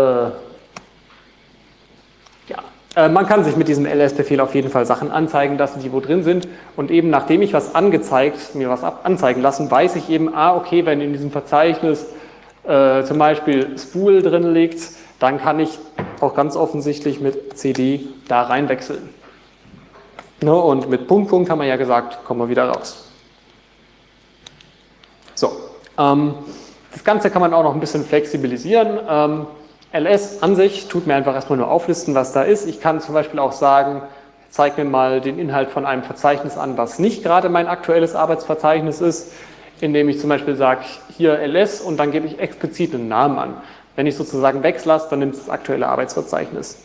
man kann sich mit diesem ls-Befehl auf jeden Fall Sachen anzeigen lassen, die wo drin sind. Und eben nachdem ich mir was anzeigen lassen, weiß ich eben, okay, wenn in diesem Verzeichnis zum Beispiel spool drin liegt, dann kann ich auch ganz offensichtlich mit cd da reinwechseln. Und mit Punkt, Punkt haben wir ja gesagt, kommen wir wieder raus. So, das Ganze kann man auch noch ein bisschen flexibilisieren. ls an sich tut mir einfach erstmal nur auflisten, was da ist. Ich kann zum Beispiel auch sagen, zeig mir mal den Inhalt von einem Verzeichnis an, was nicht gerade mein aktuelles Arbeitsverzeichnis ist, indem ich zum Beispiel sage, hier ls und dann gebe ich explizit einen Namen an. Wenn ich sozusagen weglasse, dann nimmt es das aktuelle Arbeitsverzeichnis.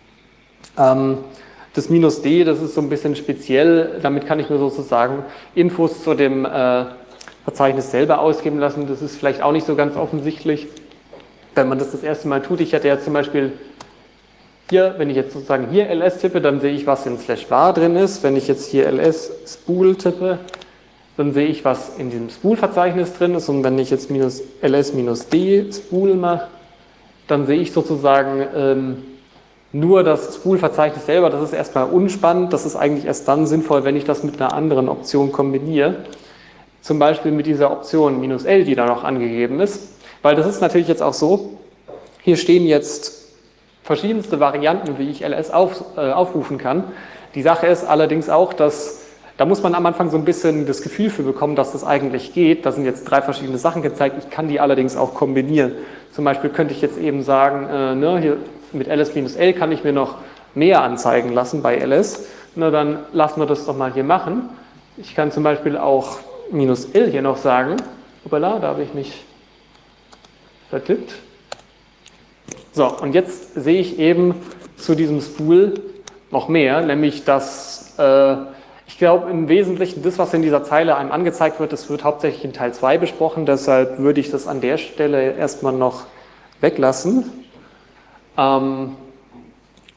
Das -d, das ist so ein bisschen speziell, damit kann ich mir sozusagen Infos zu dem Verzeichnis selber ausgeben lassen. Das ist vielleicht auch nicht so ganz offensichtlich, wenn man das erste Mal tut. Ich hätte ja zum Beispiel hier, wenn ich jetzt sozusagen hier ls tippe, dann sehe ich, was in /var drin ist. Wenn ich jetzt hier ls spool tippe, dann sehe ich, was in diesem Spool-Verzeichnis drin ist. Und wenn ich jetzt ls-d spool mache, dann sehe ich sozusagen nur das Spool-Verzeichnis selber. Das ist erstmal unspannend. Das ist eigentlich erst dann sinnvoll, wenn ich das mit einer anderen Option kombiniere. Zum Beispiel mit dieser Option -l, die da noch angegeben ist. Weil das ist natürlich jetzt auch so, hier stehen jetzt verschiedenste Varianten, wie ich ls aufrufen kann. Die Sache ist allerdings auch, dass da muss man am Anfang so ein bisschen das Gefühl für bekommen, dass das eigentlich geht. Da sind jetzt 3 verschiedene Sachen gezeigt, ich kann die allerdings auch kombinieren. Zum Beispiel könnte ich jetzt eben sagen, hier mit ls-l kann ich mir noch mehr anzeigen lassen bei ls. Dann lassen wir das doch mal hier machen. Ich kann zum Beispiel auch -l hier noch sagen. Hoppala, da habe ich mich vertippt. So, und jetzt sehe ich eben zu diesem Spool noch mehr, nämlich dass ich glaube im Wesentlichen das, was in dieser Zeile einem angezeigt wird, das wird hauptsächlich in Teil 2 besprochen, deshalb würde ich das an der Stelle erstmal noch weglassen.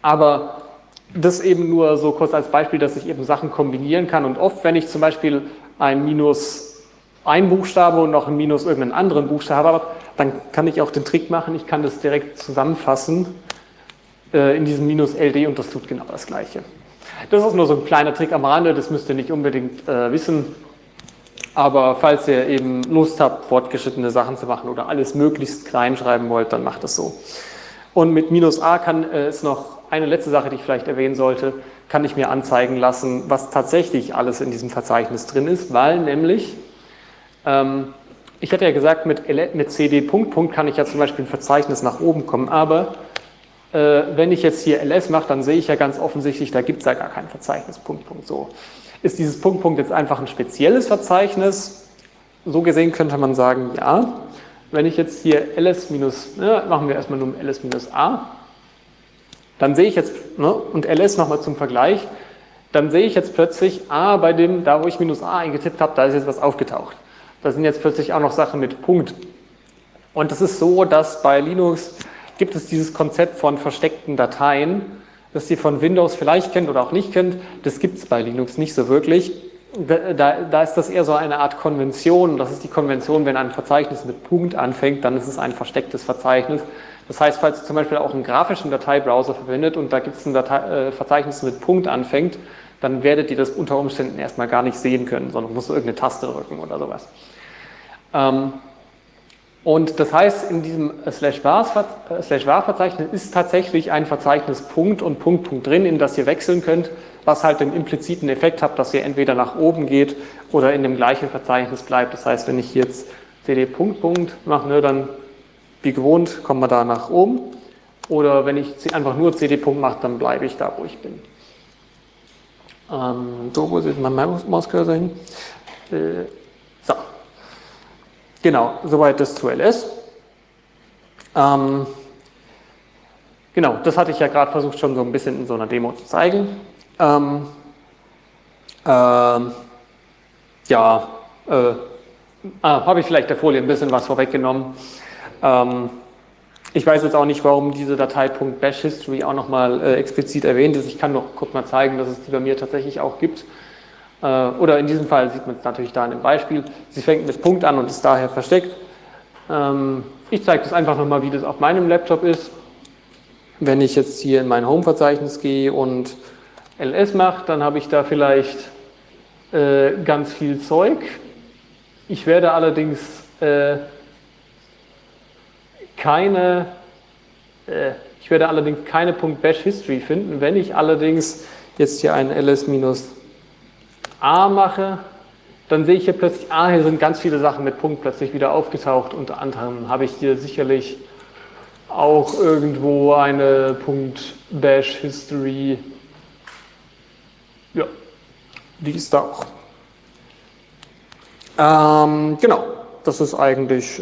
Aber das eben nur so kurz als Beispiel, dass ich eben Sachen kombinieren kann und oft, wenn ich zum Beispiel ein Minus ein Buchstabe und noch ein Minus irgendeinen anderen Buchstabe habe, dann kann ich auch den Trick machen, ich kann das direkt zusammenfassen in diesem Minus LD und das tut genau das Gleiche. Das ist nur so ein kleiner Trick am Rande, das müsst ihr nicht unbedingt wissen, aber falls ihr eben Lust habt, fortgeschrittene Sachen zu machen oder alles möglichst klein schreiben wollt, dann macht das so. Und mit minus a ist noch eine letzte Sache, die ich vielleicht erwähnen sollte, kann ich mir anzeigen lassen, was tatsächlich alles in diesem Verzeichnis drin ist, weil nämlich, ich hatte ja gesagt, mit cd Punkt kann ich ja zum Beispiel ein Verzeichnis nach oben kommen, aber wenn ich jetzt hier ls mache, dann sehe ich ja ganz offensichtlich, da gibt es ja gar kein Verzeichnis, Punkt. So. Ist dieses Punkt jetzt einfach ein spezielles Verzeichnis? So gesehen könnte man sagen, ja. Wenn ich jetzt hier ls machen wir erstmal nur ls minus a, dann sehe ich jetzt, und ls nochmal zum Vergleich, dann sehe ich jetzt plötzlich, bei dem, da wo ich minus a eingetippt habe, da ist jetzt was aufgetaucht. Da sind jetzt plötzlich auch noch Sachen mit Punkt. Und es ist so, dass bei Linux gibt es dieses Konzept von versteckten Dateien, das ihr von Windows vielleicht kennt oder auch nicht kennt. Das gibt es bei Linux nicht so wirklich. Da ist das eher so eine Art Konvention. Das ist die Konvention, wenn ein Verzeichnis mit Punkt anfängt, dann ist es ein verstecktes Verzeichnis. Das heißt, falls ihr zum Beispiel auch einen grafischen Dateibrowser verwendet und da gibt es ein Verzeichnis mit Punkt anfängt, dann werdet ihr das unter Umständen erstmal gar nicht sehen können, sondern musst irgendeine Taste drücken oder sowas. Und das heißt, in diesem /var-Verzeichnis ist tatsächlich ein Verzeichnis Punkt und Punkt drin, in das ihr wechseln könnt, was halt den impliziten Effekt hat, dass ihr entweder nach oben geht oder in dem gleichen Verzeichnis bleibt. Das heißt, wenn ich hier jetzt cd Punkt mache, dann wie gewohnt kommen wir da nach oben. Oder wenn ich einfach nur cd Punkt mache, dann bleibe ich da, wo ich bin. So, wo ist jetzt mein Mauscursor hin? So. Genau, soweit das zu ls. Genau, das hatte ich ja gerade versucht, schon so ein bisschen in so einer Demo zu zeigen. Habe ich vielleicht der Folie ein bisschen was vorweggenommen. Ich weiß jetzt auch nicht, warum diese Datei .bash history auch nochmal explizit erwähnt ist. Ich kann noch kurz mal zeigen, dass es die bei mir tatsächlich auch gibt. Oder in diesem Fall sieht man es natürlich da in dem Beispiel. Sie fängt mit Punkt an und ist daher versteckt. Ich zeige das einfach nochmal, wie das auf meinem Laptop ist. Wenn ich jetzt hier in mein Home-Verzeichnis gehe und ls mache, dann habe ich da vielleicht ganz viel Zeug. Ich werde allerdings keine .bash history finden. Wenn ich allerdings jetzt hier einen ls-a mache, dann sehe ich hier plötzlich, hier sind ganz viele Sachen mit Punkt plötzlich wieder aufgetaucht. Unter anderem habe ich hier sicherlich auch irgendwo eine .bash history. Ja, die ist da auch. Genau, das ist eigentlich,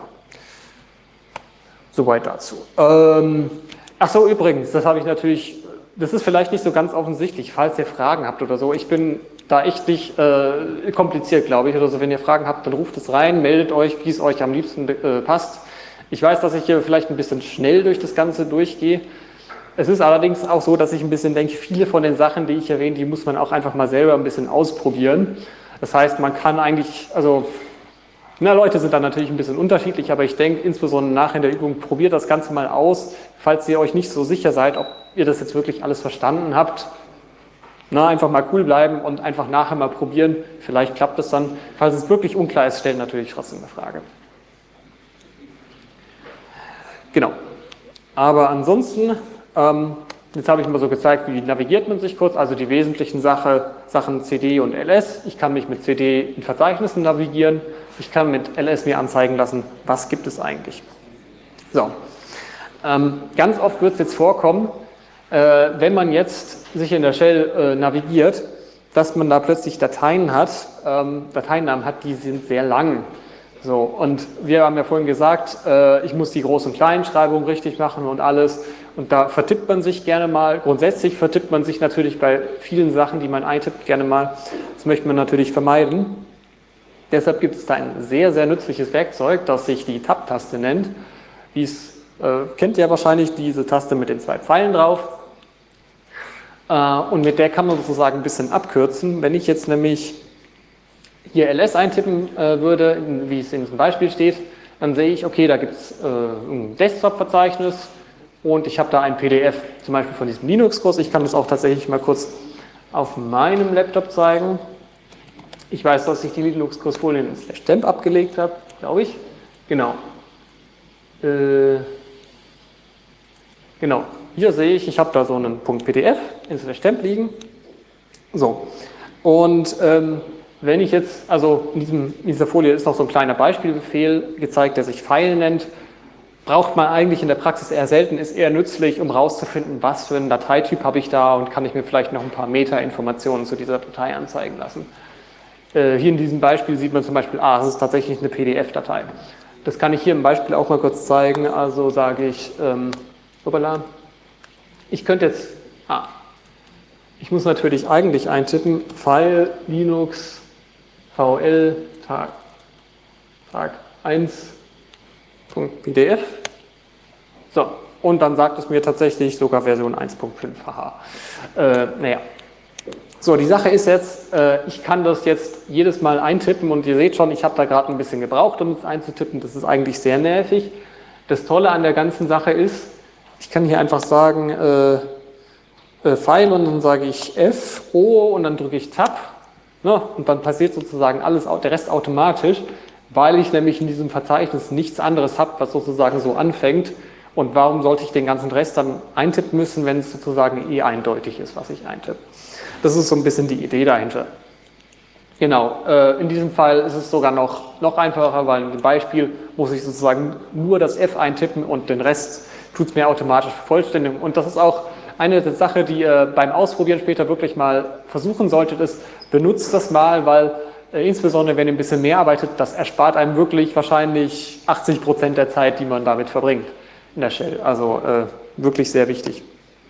soweit dazu. Achso, übrigens, das habe ich natürlich, das ist vielleicht nicht so ganz offensichtlich, falls ihr Fragen habt oder so. Ich bin da echt nicht kompliziert, glaube ich, oder so. Wenn ihr Fragen habt, dann ruft es rein, meldet euch, wie es euch am liebsten passt. Ich weiß, dass ich hier vielleicht ein bisschen schnell durch das Ganze durchgehe. Es ist allerdings auch so, dass ich ein bisschen denke, viele von den Sachen, die ich erwähne, die muss man auch einfach mal selber ein bisschen ausprobieren. Das heißt, man kann eigentlich, Leute sind dann natürlich ein bisschen unterschiedlich, aber ich denke, insbesondere nach in der Übung, probiert das Ganze mal aus, falls ihr euch nicht so sicher seid, ob ihr das jetzt wirklich alles verstanden habt. Einfach mal cool bleiben und einfach nachher mal probieren. Vielleicht klappt es dann. Falls es wirklich unklar ist, stellt natürlich trotzdem eine Frage. Genau. Aber ansonsten, jetzt habe ich mal so gezeigt, wie navigiert man sich kurz, also die wesentlichen Sachen CD und LS. Ich kann mich mit CD in Verzeichnissen navigieren. Ich kann mit LS mir anzeigen lassen, was gibt es eigentlich. So. Ganz oft wird es jetzt vorkommen, wenn man jetzt sich in der Shell navigiert, dass man da plötzlich Dateinamen hat, die sind sehr lang. So, und wir haben ja vorhin gesagt, ich muss die Groß- und Kleinschreibung richtig machen und alles. Und da vertippt man sich gerne mal. Grundsätzlich vertippt man sich natürlich bei vielen Sachen, die man eintippt, gerne mal. Das möchte man natürlich vermeiden. Deshalb gibt es da ein sehr, sehr nützliches Werkzeug, das sich die Tab-Taste nennt. Kennt ihr wahrscheinlich, diese Taste mit den 2 Pfeilen drauf. Und mit der kann man sozusagen ein bisschen abkürzen. Wenn ich jetzt nämlich hier ls eintippen würde, wie es in diesem Beispiel steht, dann sehe ich, okay, da gibt es ein Desktop-Verzeichnis und ich habe da ein PDF, zum Beispiel von diesem Linux-Kurs. Ich kann das auch tatsächlich mal kurz auf meinem Laptop zeigen. Ich weiß, dass ich die Linux-Kursfolien in /temp abgelegt habe, glaube ich. Genau. Genau. Hier sehe ich habe da so einen .pdf in /temp liegen. So. Und wenn ich jetzt, also in dieser Folie ist noch so ein kleiner Beispielbefehl gezeigt, der sich File nennt. Braucht man eigentlich in der Praxis eher selten, ist eher nützlich, um herauszufinden, was für einen Dateityp habe ich da und kann ich mir vielleicht noch ein paar Meta-Informationen zu dieser Datei anzeigen lassen. Hier in diesem Beispiel sieht man zum Beispiel, das ist tatsächlich eine PDF-Datei. Das kann ich hier im Beispiel auch mal kurz zeigen. Also sage ich, ich könnte jetzt, ich muss natürlich eigentlich eintippen, File Linux VL Tag 1.pdf. So, und dann sagt es mir tatsächlich sogar Version 1.5. Naja. So, die Sache ist jetzt, ich kann das jetzt jedes Mal eintippen und ihr seht schon, ich habe da gerade ein bisschen gebraucht, um es einzutippen. Das ist eigentlich sehr nervig. Das Tolle an der ganzen Sache ist, ich kann hier einfach sagen, File und dann sage ich F, O und dann drücke ich Tab. Ne, und dann passiert sozusagen der Rest automatisch, weil ich nämlich in diesem Verzeichnis nichts anderes habe, was sozusagen so anfängt. Und warum sollte ich den ganzen Rest dann eintippen müssen, wenn es sozusagen eindeutig ist, was ich eintippe? Das ist so ein bisschen die Idee dahinter. Genau, in diesem Fall ist es sogar noch einfacher, weil in dem Beispiel muss ich sozusagen nur das F eintippen und den Rest tut es mir automatisch vervollständigen. Und das ist auch eine Sache, die ihr beim Ausprobieren später wirklich mal versuchen solltet, ist, benutzt das mal, weil insbesondere wenn ihr ein bisschen mehr arbeitet, das erspart einem wirklich wahrscheinlich 80% der Zeit, die man damit verbringt in der Shell. Also wirklich sehr wichtig.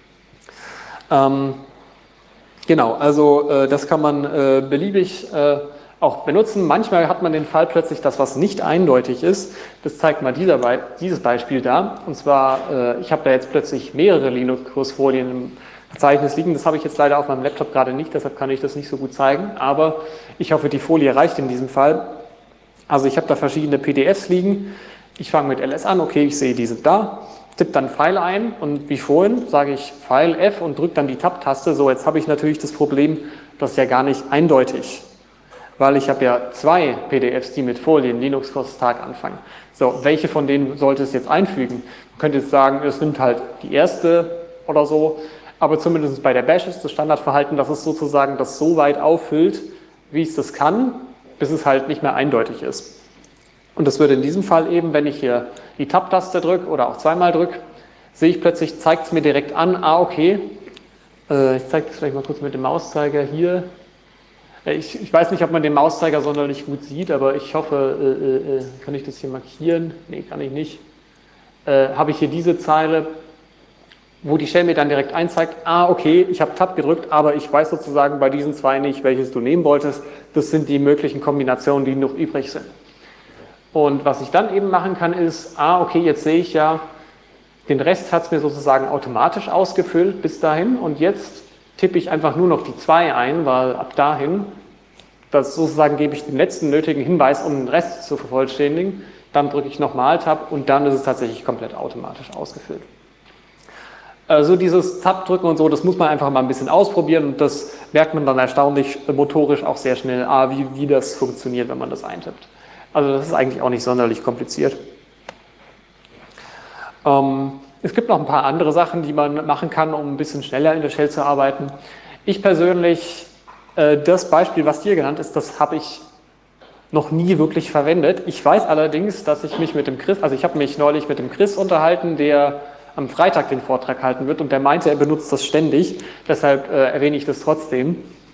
Genau, also das kann man beliebig auch benutzen. Manchmal hat man den Fall plötzlich, dass was nicht eindeutig ist. Das zeigt mal dieses Beispiel da. Und zwar, ich habe da jetzt plötzlich mehrere Linux-Kursfolien im Verzeichnis liegen. Das habe ich jetzt leider auf meinem Laptop gerade nicht, deshalb kann ich das nicht so gut zeigen. Aber ich hoffe, die Folie reicht in diesem Fall. Also ich habe da verschiedene PDFs liegen. Ich fange mit ls an, okay, ich sehe, die sind da. Tippe dann File ein und wie vorhin sage ich File F und drücke dann die Tab-Taste. So, jetzt habe ich natürlich das Problem, das ist ja gar nicht eindeutig, weil ich habe ja zwei PDFs, die mit Folien Linux-Kurs-Tag anfangen. So, welche von denen sollte es jetzt einfügen? Man könnte jetzt sagen, es nimmt halt die erste oder so, aber zumindest bei der Bash ist das Standardverhalten, dass es sozusagen das so weit auffüllt, wie es das kann, bis es halt nicht mehr eindeutig ist. Und das würde in diesem Fall eben, wenn ich hier die Tab-Taste drücke oder auch zweimal drücke, sehe ich plötzlich, zeigt es mir direkt an, okay, ich zeige das vielleicht mal kurz mit dem Mauszeiger hier. Ich weiß nicht, ob man den Mauszeiger sonderlich gut sieht, aber ich hoffe, kann ich das hier markieren? Nee, kann ich nicht. Habe ich hier diese Zeile, wo die Shell mir dann direkt einzeigt, okay, ich habe Tab gedrückt, aber ich weiß sozusagen bei diesen zwei nicht, welches du nehmen wolltest. Das sind die möglichen Kombinationen, die noch übrig sind. Und was ich dann eben machen kann, ist, okay, jetzt sehe ich ja, den Rest hat es mir sozusagen automatisch ausgefüllt bis dahin und jetzt tippe ich einfach nur noch die 2 ein, weil ab dahin, das sozusagen gebe ich den letzten nötigen Hinweis, um den Rest zu vervollständigen, dann drücke ich nochmal Tab und dann ist es tatsächlich komplett automatisch ausgefüllt. Also dieses Tab-Drücken und so, das muss man einfach mal ein bisschen ausprobieren und das merkt man dann erstaunlich motorisch auch sehr schnell, wie das funktioniert, wenn man das eintippt. Also das ist eigentlich auch nicht sonderlich kompliziert. Es gibt noch ein paar andere Sachen, die man machen kann, um ein bisschen schneller in der Shell zu arbeiten. Ich persönlich, das Beispiel, was hier genannt ist, das habe ich noch nie wirklich verwendet. Ich weiß allerdings, dass ich mich mit dem Chris, also ich habe mich neulich mit dem Chris unterhalten, der am Freitag den Vortrag halten wird und der meinte, er benutzt das ständig, deshalb erwähne ich das trotzdem.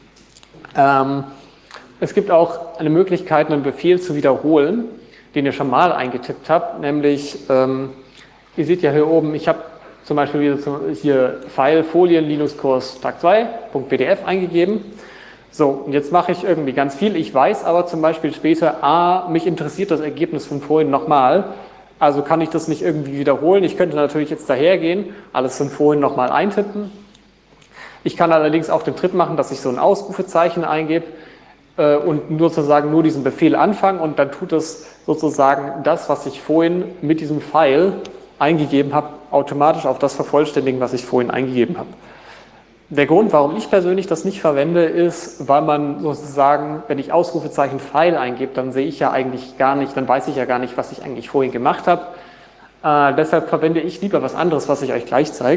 Es gibt auch eine Möglichkeit, einen Befehl zu wiederholen, den ihr schon mal eingetippt habt, nämlich, ihr seht ja hier oben, ich habe zum Beispiel hier File Folien Linux-Kurs Tag 2.pdf eingegeben. So, und jetzt mache ich irgendwie ganz viel. Ich weiß aber zum Beispiel später, mich interessiert das Ergebnis von vorhin nochmal, also kann ich das nicht irgendwie wiederholen. Ich könnte natürlich jetzt dahergehen, alles von vorhin nochmal eintippen. Ich kann allerdings auch den Trick machen, dass ich so ein Ausrufezeichen eingebe. und sozusagen nur diesen Befehl anfangen und dann tut es sozusagen das, was ich vorhin mit diesem Pfeil eingegeben habe, automatisch auf das vervollständigen, was ich vorhin eingegeben habe. Der Grund, warum ich persönlich das nicht verwende, ist, weil man sozusagen, wenn ich Ausrufezeichen Pfeil eingebe, dann sehe ich ja eigentlich gar nicht, dann weiß ich ja gar nicht, was ich eigentlich vorhin gemacht habe. Deshalb verwende ich lieber was anderes, was ich euch gleich zeige.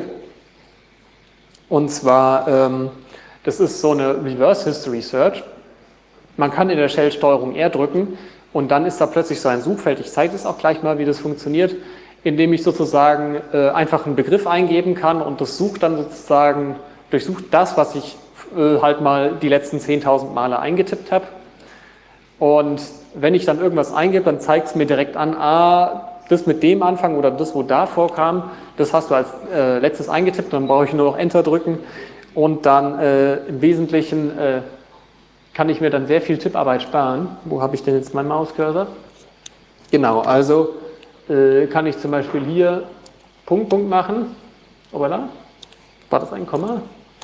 Und zwar, das ist so eine Reverse History Search. Man kann in der Shell Steuerung R drücken und dann ist da plötzlich so ein Suchfeld. Ich zeige das auch gleich mal, wie das funktioniert, indem ich sozusagen einfach einen Begriff eingeben kann und das sucht dann sozusagen, durchsucht das, was ich halt mal die letzten 10.000 Male eingetippt habe. Und wenn ich dann irgendwas eingebe, dann zeigt es mir direkt an, das mit dem Anfang oder das, wo da vorkam, das hast du als letztes eingetippt, dann brauche ich nur noch Enter drücken und dann im Wesentlichen kann ich mir dann sehr viel Tipparbeit sparen. Wo habe ich denn jetzt meinen Mauscursor? Genau, also kann ich zum Beispiel hier Punkt, Punkt machen. Obala, war das ein Komma?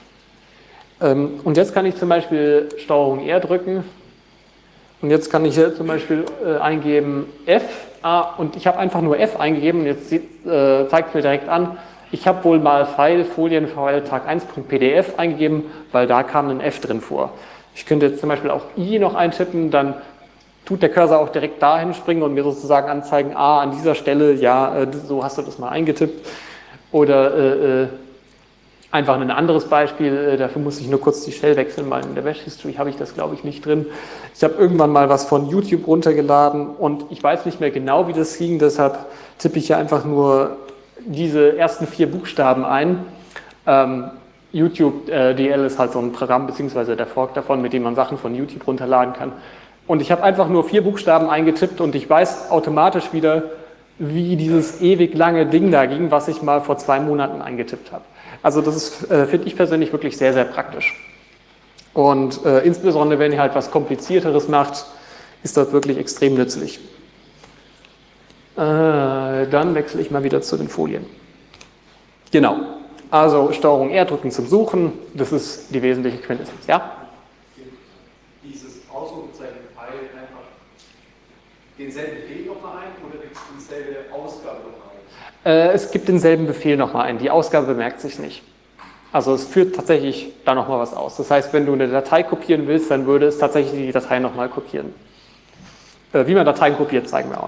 Und jetzt kann ich zum Beispiel STRG R drücken und jetzt kann ich hier zum Beispiel eingeben F. Und ich habe einfach nur F eingegeben und jetzt zeigt es mir direkt an, ich habe wohl mal File, Folienfile, Tag1.pdf eingegeben, weil da kam ein F drin vor. Ich könnte jetzt zum Beispiel auch I noch eintippen, dann tut der Cursor auch direkt dahin springen und mir sozusagen anzeigen, an dieser Stelle, ja, so hast du das mal eingetippt. Oder einfach ein anderes Beispiel, dafür muss ich nur kurz die Shell wechseln, weil in der Bash History habe ich das, glaube ich, nicht drin. Ich habe irgendwann mal was von YouTube runtergeladen und ich weiß nicht mehr genau, wie das ging, deshalb tippe ich ja einfach nur diese ersten 4 Buchstaben ein. YouTube DL ist halt so ein Programm, beziehungsweise der Fork davon, mit dem man Sachen von YouTube runterladen kann. Und ich habe einfach nur 4 Buchstaben eingetippt und ich weiß automatisch wieder, wie dieses ewig lange Ding da ging, was ich mal vor 2 Monaten eingetippt habe. Also das finde ich persönlich wirklich sehr, sehr praktisch. Und insbesondere, wenn ihr halt was Komplizierteres macht, ist das wirklich extrem nützlich. Dann wechsle ich mal wieder zu den Folien. Genau, also STRG R drücken zum Suchen, das ist die wesentliche Quintessenz, ja? Dieses Ausrufezeichen Pfeil einfach denselben Befehl nochmal ein oder gibt es dieselbe Ausgabe nochmal ein? Es gibt denselben Befehl nochmal ein, die Ausgabe bemerkt sich nicht. Also es führt tatsächlich da nochmal was aus. Das heißt, wenn du eine Datei kopieren willst, dann würde es tatsächlich die Datei nochmal kopieren. Wie man Dateien kopiert, zeigen wir auch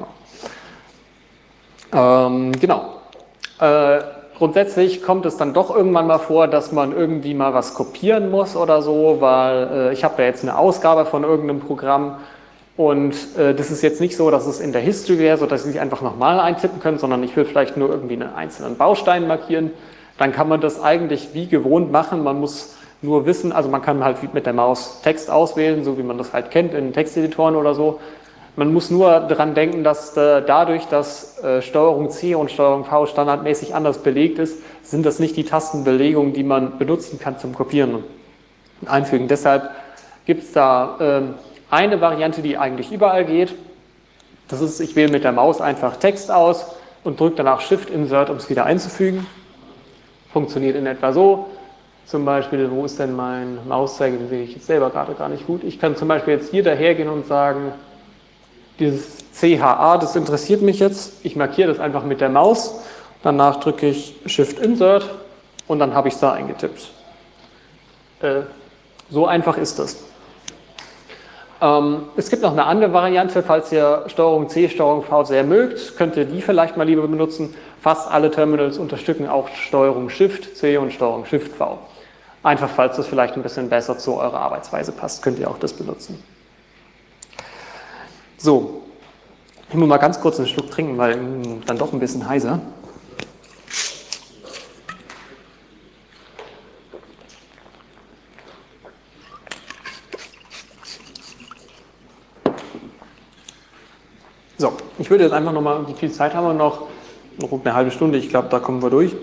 noch. Genau. Grundsätzlich kommt es dann doch irgendwann mal vor, dass man irgendwie mal was kopieren muss oder so, weil ich habe da jetzt eine Ausgabe von irgendeinem Programm und das ist jetzt nicht so, dass es in der History wäre, sodass Sie sich einfach nochmal eintippen können, sondern ich will vielleicht nur irgendwie einen einzelnen Baustein markieren. Dann kann man das eigentlich wie gewohnt machen. Man muss nur wissen, also man kann halt mit der Maus Text auswählen, so wie man das halt kennt in Texteditoren oder so. Man muss nur daran denken, dass dadurch, dass Steuerung C und Steuerung V standardmäßig anders belegt ist, sind das nicht die Tastenbelegungen, die man benutzen kann zum Kopieren und Einfügen. Deshalb gibt es da eine Variante, die eigentlich überall geht. Das ist, ich wähle mit der Maus einfach Text aus und drücke danach Shift Insert, um es wieder einzufügen. Funktioniert in etwa so. Zum Beispiel, wo ist denn mein Mauszeiger, den sehe ich jetzt selber gerade gar nicht gut. Ich kann zum Beispiel jetzt hier dahergehen und sagen, dieses CHA, das interessiert mich jetzt. Ich markiere das einfach mit der Maus. Danach drücke ich Shift Insert und dann habe ich es da eingetippt. So einfach ist das. Es gibt noch eine andere Variante, falls ihr Steuerung C, Steuerung V sehr mögt, könnt ihr die vielleicht mal lieber benutzen. Fast alle Terminals unterstützen auch Steuerung Shift C und Steuerung Shift V. Einfach, falls das vielleicht ein bisschen besser zu eurer Arbeitsweise passt, könnt ihr auch das benutzen. So, ich muss mal ganz kurz einen Schluck trinken, weil dann doch ein bisschen heiser. So, ich würde jetzt einfach nochmal, wie viel Zeit haben wir noch? Rund eine halbe Stunde, ich glaube, da kommen wir durch.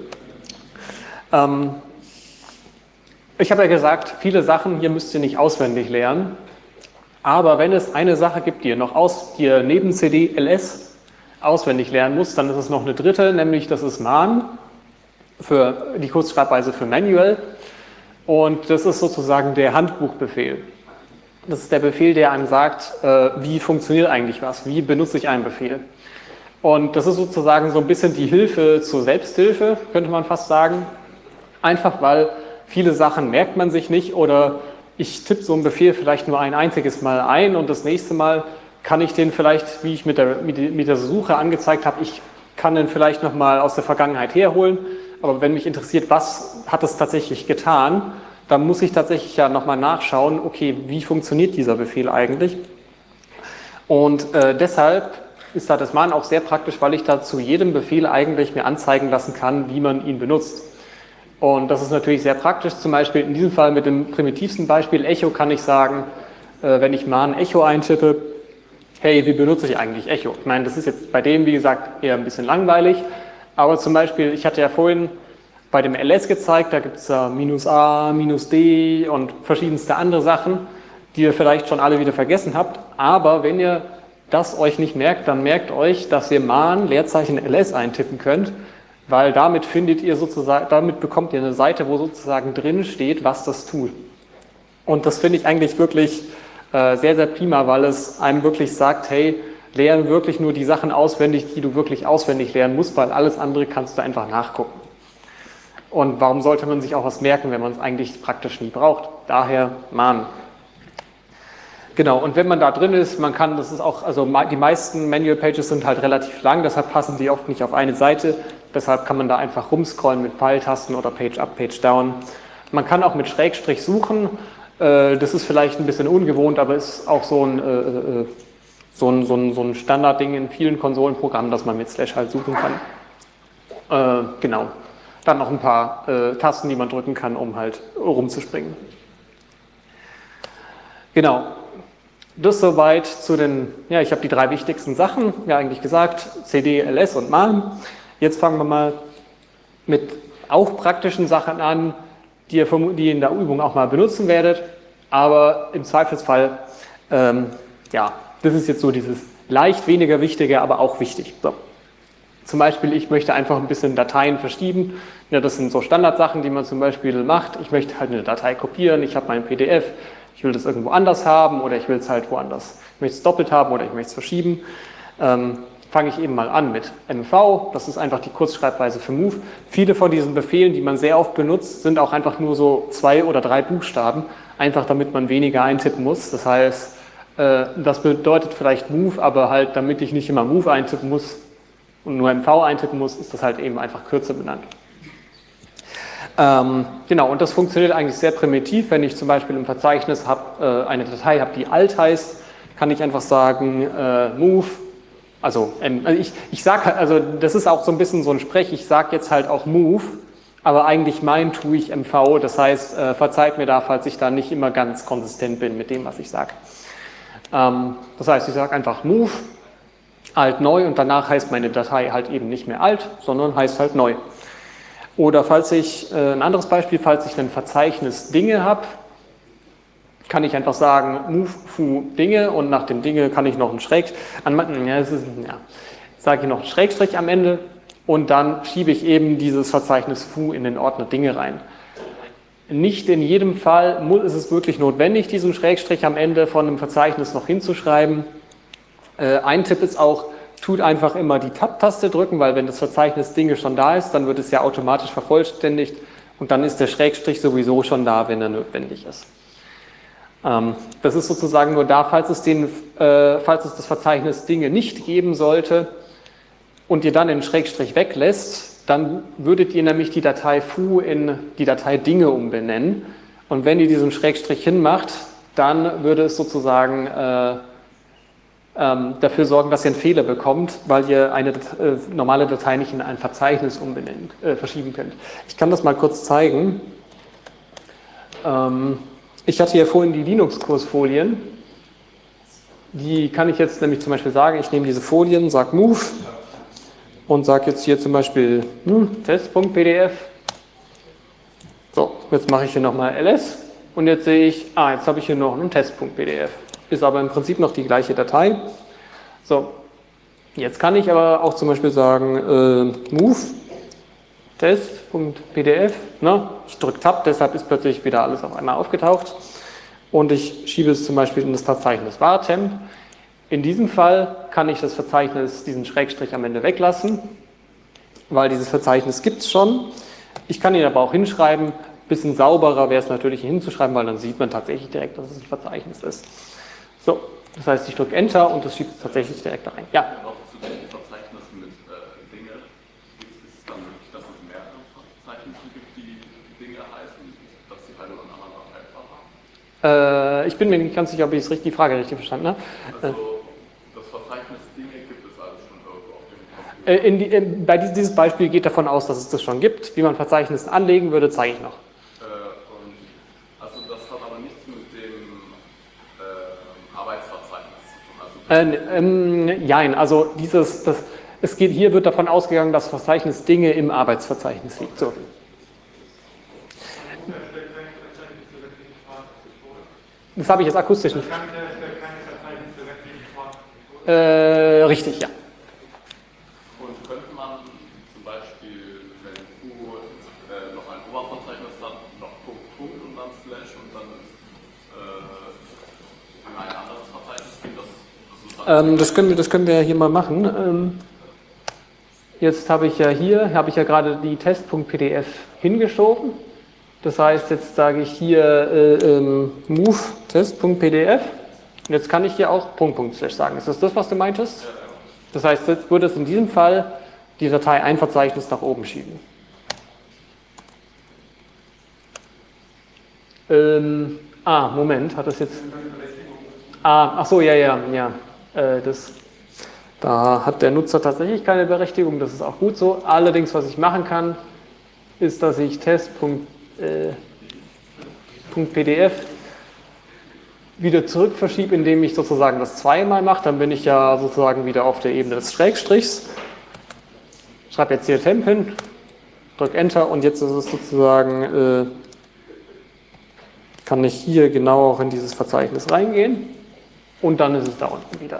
Ich habe ja gesagt, viele Sachen hier müsst ihr nicht auswendig lernen. Aber wenn es eine Sache gibt, die ihr neben CD LS auswendig lernen muss, dann ist es noch eine dritte, nämlich das ist MAN, für die Kurzschreibweise für Manual. Und das ist sozusagen der Handbuchbefehl. Das ist der Befehl, der einem sagt, wie funktioniert eigentlich was, wie benutze ich einen Befehl. Und das ist sozusagen so ein bisschen die Hilfe zur Selbsthilfe, könnte man fast sagen. Einfach weil viele Sachen merkt man sich nicht oder ich tippe so einen Befehl vielleicht nur ein einziges Mal ein und das nächste Mal kann ich den vielleicht, wie ich mit der Suche angezeigt habe, ich kann den vielleicht nochmal aus der Vergangenheit herholen. Aber wenn mich interessiert, was hat es tatsächlich getan, dann muss ich tatsächlich ja nochmal nachschauen, okay, wie funktioniert dieser Befehl eigentlich? Und deshalb ist da das Man auch sehr praktisch, weil ich da zu jedem Befehl eigentlich mir anzeigen lassen kann, wie man ihn benutzt. Und das ist natürlich sehr praktisch, zum Beispiel in diesem Fall mit dem primitivsten Beispiel Echo kann ich sagen, wenn ich Man Echo eintippe, hey, wie benutze ich eigentlich Echo? Ich meine, das ist jetzt bei dem, wie gesagt, eher ein bisschen langweilig, aber zum Beispiel, ich hatte ja vorhin bei dem ls gezeigt, da gibt es -a, -d und verschiedenste andere Sachen, die ihr vielleicht schon alle wieder vergessen habt, aber wenn ihr das euch nicht merkt, dann merkt euch, dass ihr Man Leerzeichen ls eintippen könnt, weil damit damit bekommt ihr eine Seite, wo sozusagen drin steht, was das tut. Und das finde ich eigentlich wirklich sehr, sehr prima, weil es einem wirklich sagt, hey, lerne wirklich nur die Sachen auswendig, die du wirklich auswendig lernen musst, weil alles andere kannst du einfach nachgucken. Und warum sollte man sich auch was merken, wenn man es eigentlich praktisch nie braucht? Daher Man. Genau, und wenn man da drin ist, man kann, das ist auch, also die meisten Manual Pages sind halt relativ lang, deshalb passen die oft nicht auf eine Seite, deshalb kann man da einfach rumscrollen mit Pfeiltasten oder Page Up, Page Down. Man kann auch mit Schrägstrich suchen, das ist vielleicht ein bisschen ungewohnt, aber ist auch so ein Standardding in vielen Konsolenprogrammen, dass man mit Slash halt suchen kann. Genau. Dann noch ein paar Tasten, die man drücken kann, um halt rumzuspringen. Genau. Das soweit zu den, ja, ich habe die 3 wichtigsten Sachen, ja eigentlich gesagt, CD, ls und Man. Jetzt fangen wir mal mit auch praktischen Sachen an, die ihr in der Übung auch mal benutzen werdet, aber im Zweifelsfall, ja, das ist jetzt so dieses leicht weniger Wichtige, aber auch wichtig. So. Zum Beispiel, ich möchte einfach ein bisschen Dateien verschieben. Ja, das sind so Standardsachen, die man zum Beispiel macht. Ich möchte halt eine Datei kopieren, ich habe mein PDF, ich will das irgendwo anders haben oder ich will es halt woanders. Ich möchte es doppelt haben oder ich möchte es verschieben. Fange ich eben mal an mit MV, das ist einfach die Kurzschreibweise für Move. Viele von diesen Befehlen, die man sehr oft benutzt, sind auch einfach nur so 2 oder 3 Buchstaben, einfach damit man weniger eintippen muss. Das heißt, das bedeutet vielleicht Move, aber halt damit ich nicht immer Move eintippen muss und nur MV eintippen muss, ist das halt eben einfach kürzer benannt. Genau, und das funktioniert eigentlich sehr primitiv. Wenn ich zum Beispiel im Verzeichnis eine Datei habe, die alt heißt, kann ich einfach sagen Move. Also ich sage, also das ist auch so ein bisschen so ein Sprech, ich sage jetzt halt auch Move, aber eigentlich tue ich MV, das heißt, verzeiht mir da, falls ich da nicht immer ganz konsistent bin mit dem, was ich sage. Das heißt, ich sage einfach Move, alt, neu und danach heißt meine Datei halt eben nicht mehr alt, sondern heißt halt neu. Oder falls ich, ein anderes Beispiel, falls ich ein Verzeichnis Dinge habe, kann ich einfach sagen, move foo Dinge und nach dem Dinge kann ich noch einen sage ich noch einen Schrägstrich am Ende und dann schiebe ich eben dieses Verzeichnis foo in den Ordner Dinge rein. Nicht in jedem Fall ist es wirklich notwendig, diesen Schrägstrich am Ende von einem Verzeichnis noch hinzuschreiben. Ein Tipp ist auch, tut einfach immer die Tab-Taste drücken, weil wenn das Verzeichnis Dinge schon da ist, dann wird es ja automatisch vervollständigt und dann ist der Schrägstrich sowieso schon da, wenn er notwendig ist. Das ist sozusagen nur da, falls es das Verzeichnis Dinge nicht geben sollte und ihr dann den Schrägstrich weglässt, dann würdet ihr nämlich die Datei foo in die Datei Dinge umbenennen. Und wenn ihr diesen Schrägstrich hinmacht, dann würde es sozusagen dafür sorgen, dass ihr einen Fehler bekommt, weil ihr eine normale Datei nicht in ein Verzeichnis verschieben könnt. Ich kann das mal kurz zeigen. Ich hatte hier vorhin die Linux-Kursfolien. Die kann ich jetzt nämlich zum Beispiel sagen, ich nehme diese Folien, sage Move und sage jetzt hier zum Beispiel test.pdf. So, jetzt mache ich hier nochmal ls und jetzt sehe ich, jetzt habe ich hier noch einen test.pdf. Ist aber im Prinzip noch die gleiche Datei. So, jetzt kann ich aber auch zum Beispiel sagen Move test.pdf. Ich drücke Tab, deshalb ist plötzlich wieder alles auf einmal aufgetaucht. und ich schiebe es zum Beispiel in das Verzeichnis var_temp. In diesem Fall kann ich das Verzeichnis, diesen Schrägstrich am Ende weglassen, weil dieses Verzeichnis gibt es schon. Ich kann ihn aber auch hinschreiben. Ein bisschen sauberer wäre es natürlich, ihn hinzuschreiben, weil dann sieht man tatsächlich direkt, dass es ein Verzeichnis ist. So, das heißt, ich drücke Enter und das schiebt es tatsächlich direkt da rein. Ja? Auch zu den Verzeichnissen mit Dinge ist es dann möglich, dass es mehrere Verzeichnisse gibt, die Dinge heißen, dass sie halt oder anderen auch einfach haben? Ich bin mir nicht ganz sicher, ob ich die Frage richtig verstanden habe. Also das Verzeichnis Dinge gibt es also schon irgendwo auf dem Computer. Bei dieses Beispiel geht davon aus, dass es das schon gibt. Wie man Verzeichnisse anlegen würde, zeige ich noch. Und also das hat aber nichts mit dem Arbeitsverzeichnis zu tun. Nein, also hier wird davon ausgegangen, dass das Verzeichnis Dinge im Arbeitsverzeichnis liegt. So. Das habe ich jetzt akustisch nicht. Richtig, ja. Und könnte man zum Beispiel, wenn Q noch ein Oberverzeichnis hat, noch Punkt und dann Slash und dann in ein anderes Verzeichnis gehen? Das können wir ja hier mal machen. Jetzt habe ich ja gerade die Test.pdf hingeschoben. Das heißt, jetzt sage ich hier move test.pdf und jetzt kann ich hier auch Punkt/Slash sagen. Ist das, was du meintest? Das heißt, jetzt würde es in diesem Fall die Datei ein Verzeichnis nach oben schieben. Moment, hat das jetzt... ach so, ja. Da hat der Nutzer tatsächlich keine Berechtigung, das ist auch gut so. Allerdings, was ich machen kann, ist, dass ich test.pdf wieder zurück verschiebe, indem ich sozusagen das zweimal mache. Dann bin ich ja sozusagen wieder auf der Ebene des Schrägstrichs. Schreibe jetzt hier temp hin, drücke Enter und jetzt ist es sozusagen, kann ich hier genau auch in dieses Verzeichnis reingehen und dann ist es da unten wieder.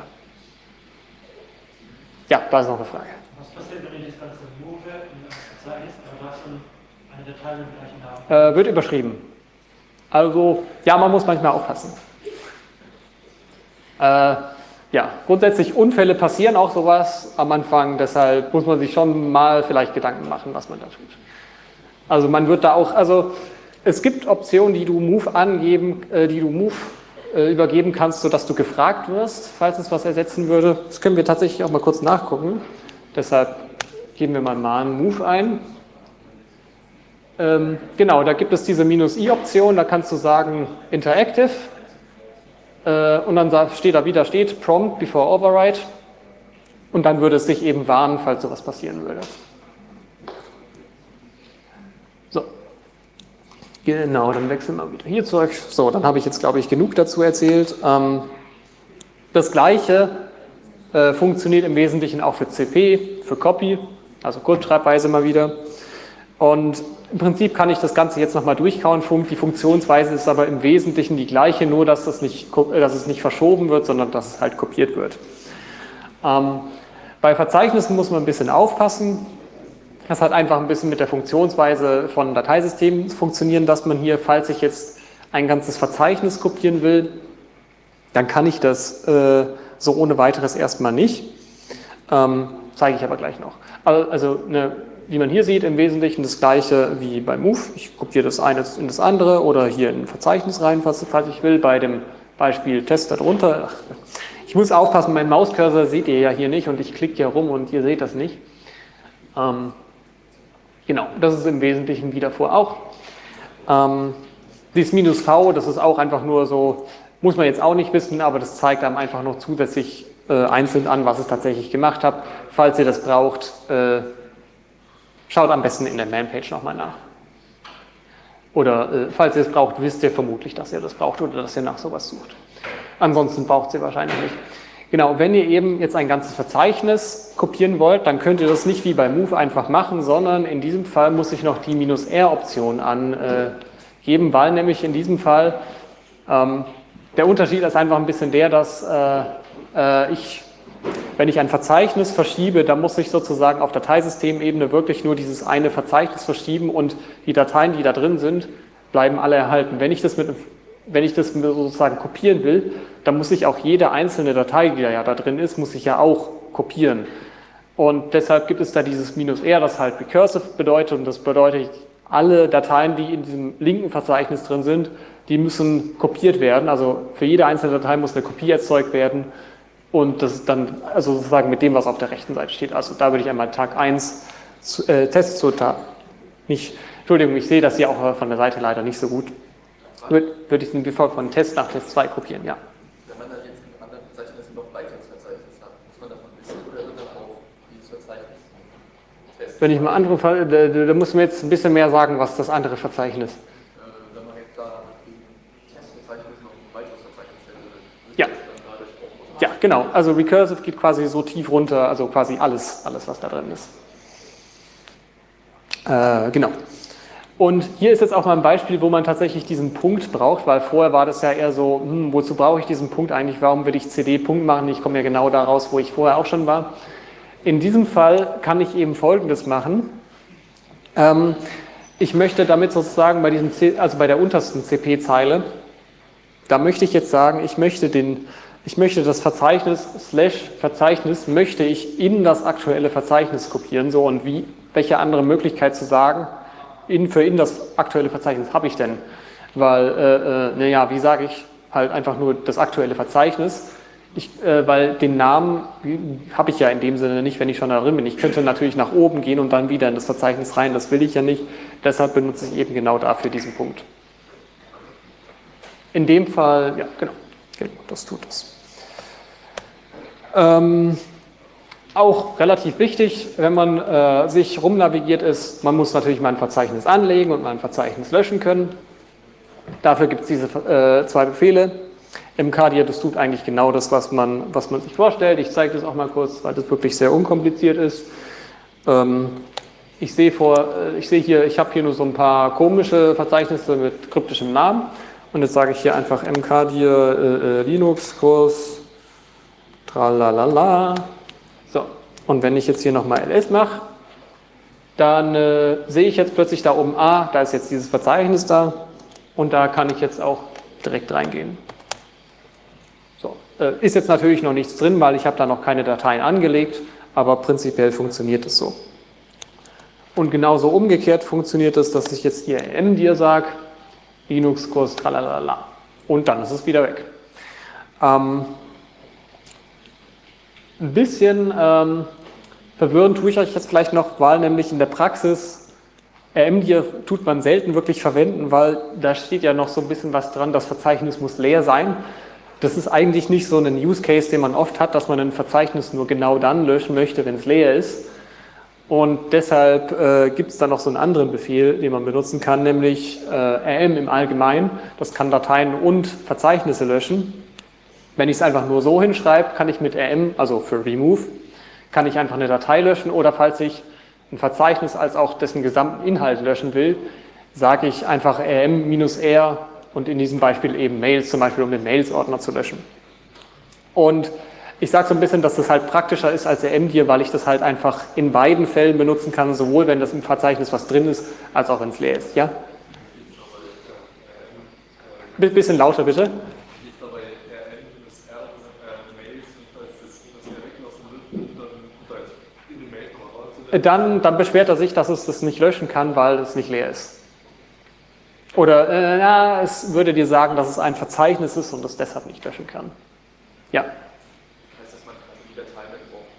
Ja, da ist noch eine Frage. Was passiert, wenn ich das Ganze move in das Verzeichnis, aber da schon eine Datei mit dem gleichen Namen? Wird überschrieben. Also, ja, man muss manchmal aufpassen. Ja, grundsätzlich Unfälle passieren auch sowas am Anfang, deshalb muss man sich schon mal vielleicht Gedanken machen, was man da tut. Also man wird da auch, also es gibt Optionen, die du übergeben kannst, sodass du gefragt wirst, falls es was ersetzen würde. Das können wir tatsächlich auch mal kurz nachgucken. Deshalb geben wir mal man move ein. Genau, da gibt es diese -i-Option, da kannst du sagen interactive und dann steht prompt before override und dann würde es sich eben warnen, falls sowas passieren würde. So, genau, dann wechseln wir wieder hier zurück. So, dann habe ich jetzt, glaube ich, genug dazu erzählt. Das Gleiche funktioniert im Wesentlichen auch für CP, für Copy, also Kurzschreibweise mal wieder. Und im Prinzip kann ich das Ganze jetzt nochmal durchkauen. Die Funktionsweise ist aber im Wesentlichen die gleiche, nur dass es nicht verschoben wird, sondern dass es halt kopiert wird. Bei Verzeichnissen muss man ein bisschen aufpassen. Das hat einfach ein bisschen mit der Funktionsweise von Dateisystemen funktionieren, dass man hier, falls ich jetzt ein ganzes Verzeichnis kopieren will, dann kann ich das so ohne weiteres erstmal nicht. Zeige ich aber gleich noch. Also wie man hier sieht, im Wesentlichen das gleiche wie bei Move. Ich kopiere das eine in das andere oder hier in ein Verzeichnis rein, falls ich will. Bei dem Beispiel Test darunter. Ich muss aufpassen, mein Mauscursor seht ihr ja hier nicht und ich klicke hier rum und ihr seht das nicht. Genau, das ist im Wesentlichen wie davor auch. Dieses -v, das ist auch einfach nur so, muss man jetzt auch nicht wissen, aber das zeigt einem einfach noch zusätzlich einzeln an, was es tatsächlich gemacht hat. Falls ihr das braucht, schaut am besten in der Man-Page nochmal nach. Oder falls ihr es braucht, wisst ihr vermutlich, dass ihr das braucht oder dass ihr nach sowas sucht. Ansonsten braucht ihr wahrscheinlich nicht. Genau, wenn ihr eben jetzt ein ganzes Verzeichnis kopieren wollt, dann könnt ihr das nicht wie bei Move einfach machen, sondern in diesem Fall muss ich noch die -r-Option angeben, weil nämlich in diesem Fall der Unterschied ist einfach ein bisschen der, dass wenn ich ein Verzeichnis verschiebe, dann muss ich sozusagen auf Dateisystemebene wirklich nur dieses eine Verzeichnis verschieben und die Dateien, die da drin sind, bleiben alle erhalten. Wenn ich das mit wenn ich das sozusagen kopieren will, dann muss ich auch jede einzelne Datei, die ja da drin ist, muss ich ja auch kopieren. Und deshalb gibt es da dieses -r, das halt recursive bedeutet, und das bedeutet, alle Dateien, die in diesem linken Verzeichnis drin sind, die müssen kopiert werden. Also für jede einzelne Datei muss eine Kopie erzeugt werden und das ist dann also sozusagen mit dem, was auf der rechten Seite steht. Also da würde ich einmal Tag 1 Test zu Tag, nicht, Entschuldigung, ich sehe das hier auch von der Seite leider nicht so gut. Würde ich den Default von Test nach Test 2 kopieren, ja. Wenn man dann jetzt in anderen Verzeichnissen noch weiteres Verzeichnis hat, muss man davon wissen oder wird dann auch dieses Verzeichnis testen? Wenn ich mal andere, da muss mir jetzt ein bisschen mehr sagen, was das andere Verzeichnis. Wenn man jetzt da im Testverzeichnis noch ein weiteres Verzeichnis hätte, Ja. dann dadurch auch. Ja, genau. Also Recursive geht quasi so tief runter, also quasi alles was da drin ist. Genau. Und hier ist jetzt auch mal ein Beispiel, wo man tatsächlich diesen Punkt braucht, weil vorher war das ja eher so, wozu brauche ich diesen Punkt eigentlich, warum will ich CD-Punkt machen, ich komme ja genau da raus, wo ich vorher auch schon war. In diesem Fall kann ich eben Folgendes machen. Ich möchte damit sozusagen also bei der untersten CP-Zeile, da möchte ich jetzt sagen, ich möchte das Verzeichnis /Verzeichnis möchte ich in das aktuelle Verzeichnis kopieren, so, und welche andere Möglichkeit zu sagen, in das aktuelle Verzeichnis habe ich denn? Weil, naja, wie sage ich halt einfach nur das aktuelle Verzeichnis? Weil den Namen habe ich ja in dem Sinne nicht, wenn ich schon da drin bin. Ich könnte natürlich nach oben gehen und dann wieder in das Verzeichnis rein, das will ich ja nicht. Deshalb benutze ich eben genau dafür diesen Punkt. In dem Fall, ja, genau, das tut es. Auch relativ wichtig, wenn man sich rumnavigiert ist, man muss natürlich mal ein Verzeichnis anlegen und mal ein Verzeichnis löschen können. Dafür gibt es diese zwei Befehle. mkdir, das tut eigentlich genau das, was man sich vorstellt. Ich zeige das auch mal kurz, weil das wirklich sehr unkompliziert ist. Ich sehe hier, ich habe hier nur so ein paar komische Verzeichnisse mit kryptischem Namen. Und jetzt sage ich hier einfach mkdir Linux-Kurs tralalala. So, und wenn ich jetzt hier nochmal ls mache, dann sehe ich jetzt plötzlich da oben, da ist jetzt dieses Verzeichnis da und da kann ich jetzt auch direkt reingehen. So, ist jetzt natürlich noch nichts drin, weil ich habe da noch keine Dateien angelegt, aber prinzipiell funktioniert es so. Und genauso umgekehrt funktioniert es, dass ich jetzt hier mdir sage, Linux-Kurs tralalala, und dann ist es wieder weg. Ein bisschen verwirrend tue ich euch jetzt vielleicht noch, weil nämlich in der Praxis mdir tut man selten wirklich verwenden, weil da steht ja noch so ein bisschen was dran, das Verzeichnis muss leer sein. Das ist eigentlich nicht so ein Use Case, den man oft hat, dass man ein Verzeichnis nur genau dann löschen möchte, wenn es leer ist. Und deshalb gibt es da noch so einen anderen Befehl, den man benutzen kann, nämlich rm im Allgemeinen. Das kann Dateien und Verzeichnisse löschen. Wenn ich es einfach nur so hinschreibe, kann ich mit rm, also für remove, kann ich einfach eine Datei löschen, oder falls ich ein Verzeichnis als auch dessen gesamten Inhalt löschen will, sage ich einfach rm-r und in diesem Beispiel eben Mails, zum Beispiel um den Mails-Ordner zu löschen. Und ich sage so ein bisschen, dass das halt praktischer ist als rmdir, weil ich das halt einfach in beiden Fällen benutzen kann, sowohl wenn das im Verzeichnis was drin ist, als auch wenn es leer ist. Ja? Bisschen lauter bitte. Dann beschwert er sich, dass es das nicht löschen kann, weil es nicht leer ist. Oder es würde dir sagen, dass es ein Verzeichnis ist und es deshalb nicht löschen kann. Ja. Heißt das, man kann die Datei dann überhaupt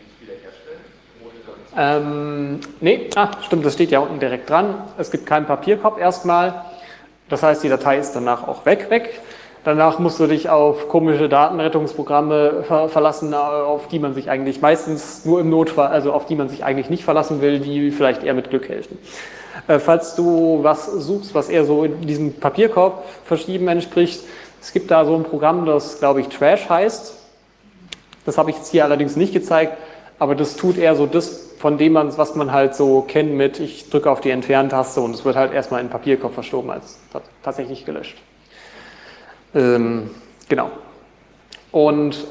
nicht wiederherstellen? Nee, stimmt, das steht ja unten direkt dran. Es gibt keinen Papierkorb erstmal. Das heißt, die Datei ist danach auch weg. Danach musst du dich auf komische Datenrettungsprogramme verlassen, auf die man sich eigentlich meistens nur im Notfall, also auf die man sich eigentlich nicht verlassen will, die vielleicht eher mit Glück helfen. Falls du was suchst, was eher so in diesem Papierkorb verschieben entspricht, es gibt da so ein Programm, das, glaube ich, Trash heißt. Das habe ich jetzt hier allerdings nicht gezeigt, aber das tut eher so das, von dem was man halt so kennt mit, ich drücke auf die Entfernen-Taste und es wird halt erstmal in den Papierkorb verschoben als tatsächlich gelöscht. Genau. Und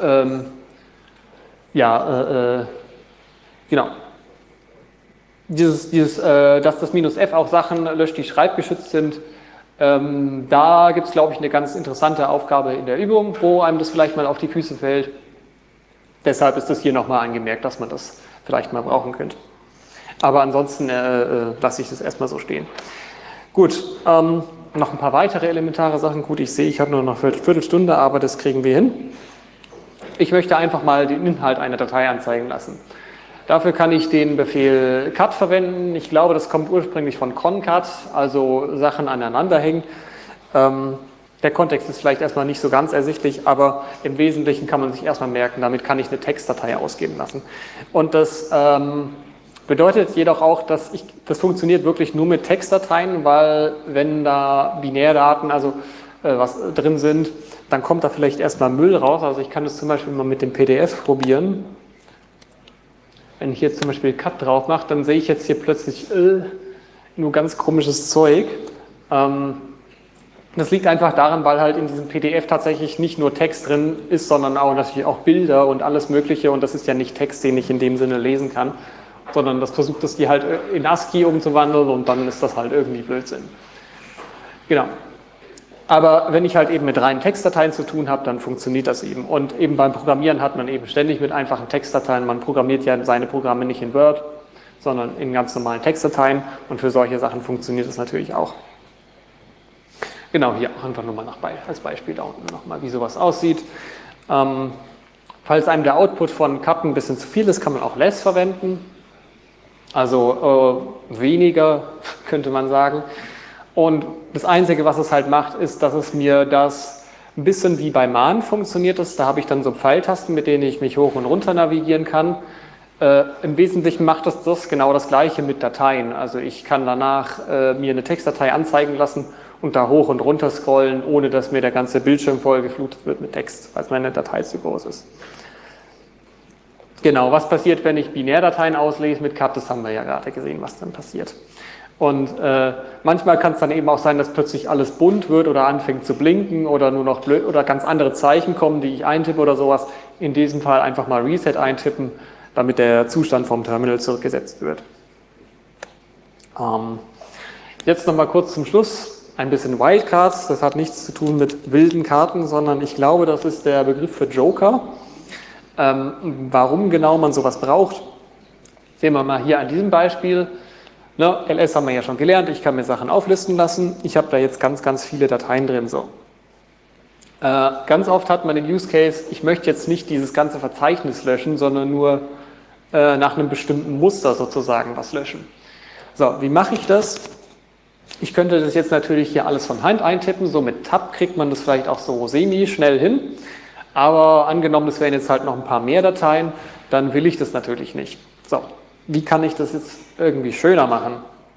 genau. Dass das -f auch Sachen löscht, die schreibgeschützt sind, Da gibt es, glaube ich, eine ganz interessante Aufgabe in der Übung, wo einem das vielleicht mal auf die Füße fällt. Deshalb ist das hier nochmal angemerkt, dass man das vielleicht mal brauchen könnte. Aber ansonsten lasse ich das erstmal so stehen. Gut, noch ein paar weitere elementare Sachen. Gut, ich sehe, ich habe nur noch eine Viertelstunde, aber das kriegen wir hin. Ich möchte einfach mal den Inhalt einer Datei anzeigen lassen. Dafür kann ich den Befehl cut verwenden. Ich glaube, das kommt ursprünglich von concat, also Sachen aneinander hängen. Der Kontext ist vielleicht erstmal nicht so ganz ersichtlich, aber im Wesentlichen kann man sich erstmal merken, damit kann ich eine Textdatei ausgeben lassen. Und das bedeutet jedoch auch, dass das funktioniert wirklich nur mit Textdateien, weil wenn da Binärdaten, also was drin sind, dann kommt da vielleicht erstmal Müll raus. Also ich kann das zum Beispiel mal mit dem PDF probieren. Wenn ich jetzt zum Beispiel Cut drauf mache, dann sehe ich jetzt hier plötzlich nur ganz komisches Zeug. Das liegt einfach daran, weil halt in diesem PDF tatsächlich nicht nur Text drin ist, sondern auch natürlich auch Bilder und alles Mögliche. Und das ist ja nicht Text, den ich in dem Sinne lesen kann, sondern das versucht es die halt in ASCII umzuwandeln und dann ist das halt irgendwie Blödsinn. Genau. Aber wenn ich halt eben mit reinen Textdateien zu tun habe, dann funktioniert das eben. Und eben beim Programmieren hat man eben ständig mit einfachen Textdateien, man programmiert ja seine Programme nicht in Word, sondern in ganz normalen Textdateien und für solche Sachen funktioniert das natürlich auch. Genau, hier einfach nur mal als Beispiel da unten nochmal, wie sowas aussieht. Falls einem der Output von cut ein bisschen zu viel ist, kann man auch less verwenden. Also weniger, könnte man sagen. Und das Einzige, was es halt macht, ist, dass es mir das ein bisschen wie bei Man funktioniert ist. Da habe ich dann so Pfeiltasten, mit denen ich mich hoch und runter navigieren kann. Im Wesentlichen macht es das genau das Gleiche mit Dateien. Also ich kann danach mir eine Textdatei anzeigen lassen und da hoch und runter scrollen, ohne dass mir der ganze Bildschirm voll geflutet wird mit Text, weil meine Datei zu groß ist. Genau, was passiert, wenn ich Binärdateien auslese mit cut? Das haben wir ja gerade gesehen, was dann passiert. Und manchmal kann es dann eben auch sein, dass plötzlich alles bunt wird oder anfängt zu blinken oder nur noch blöd oder ganz andere Zeichen kommen, die ich eintippe oder sowas. In diesem Fall einfach mal Reset eintippen, damit der Zustand vom Terminal zurückgesetzt wird. Jetzt nochmal kurz zum Schluss ein bisschen Wildcards. Das hat nichts zu tun mit wilden Karten, sondern ich glaube, das ist der Begriff für Joker. Warum genau man sowas braucht, sehen wir mal hier an diesem Beispiel. LS haben wir ja schon gelernt, ich kann mir Sachen auflisten lassen. Ich habe da jetzt ganz, ganz viele Dateien drin. So. Ganz oft hat man den Use Case, ich möchte jetzt nicht dieses ganze Verzeichnis löschen, sondern nur nach einem bestimmten Muster sozusagen was löschen. So, wie mache ich das? Ich könnte das jetzt natürlich hier alles von Hand eintippen, so mit Tab kriegt man das vielleicht auch so semi-schnell hin. Aber angenommen, das wären jetzt halt noch ein paar mehr Dateien, dann will ich das natürlich nicht. So. Wie kann ich das jetzt irgendwie schöner machen?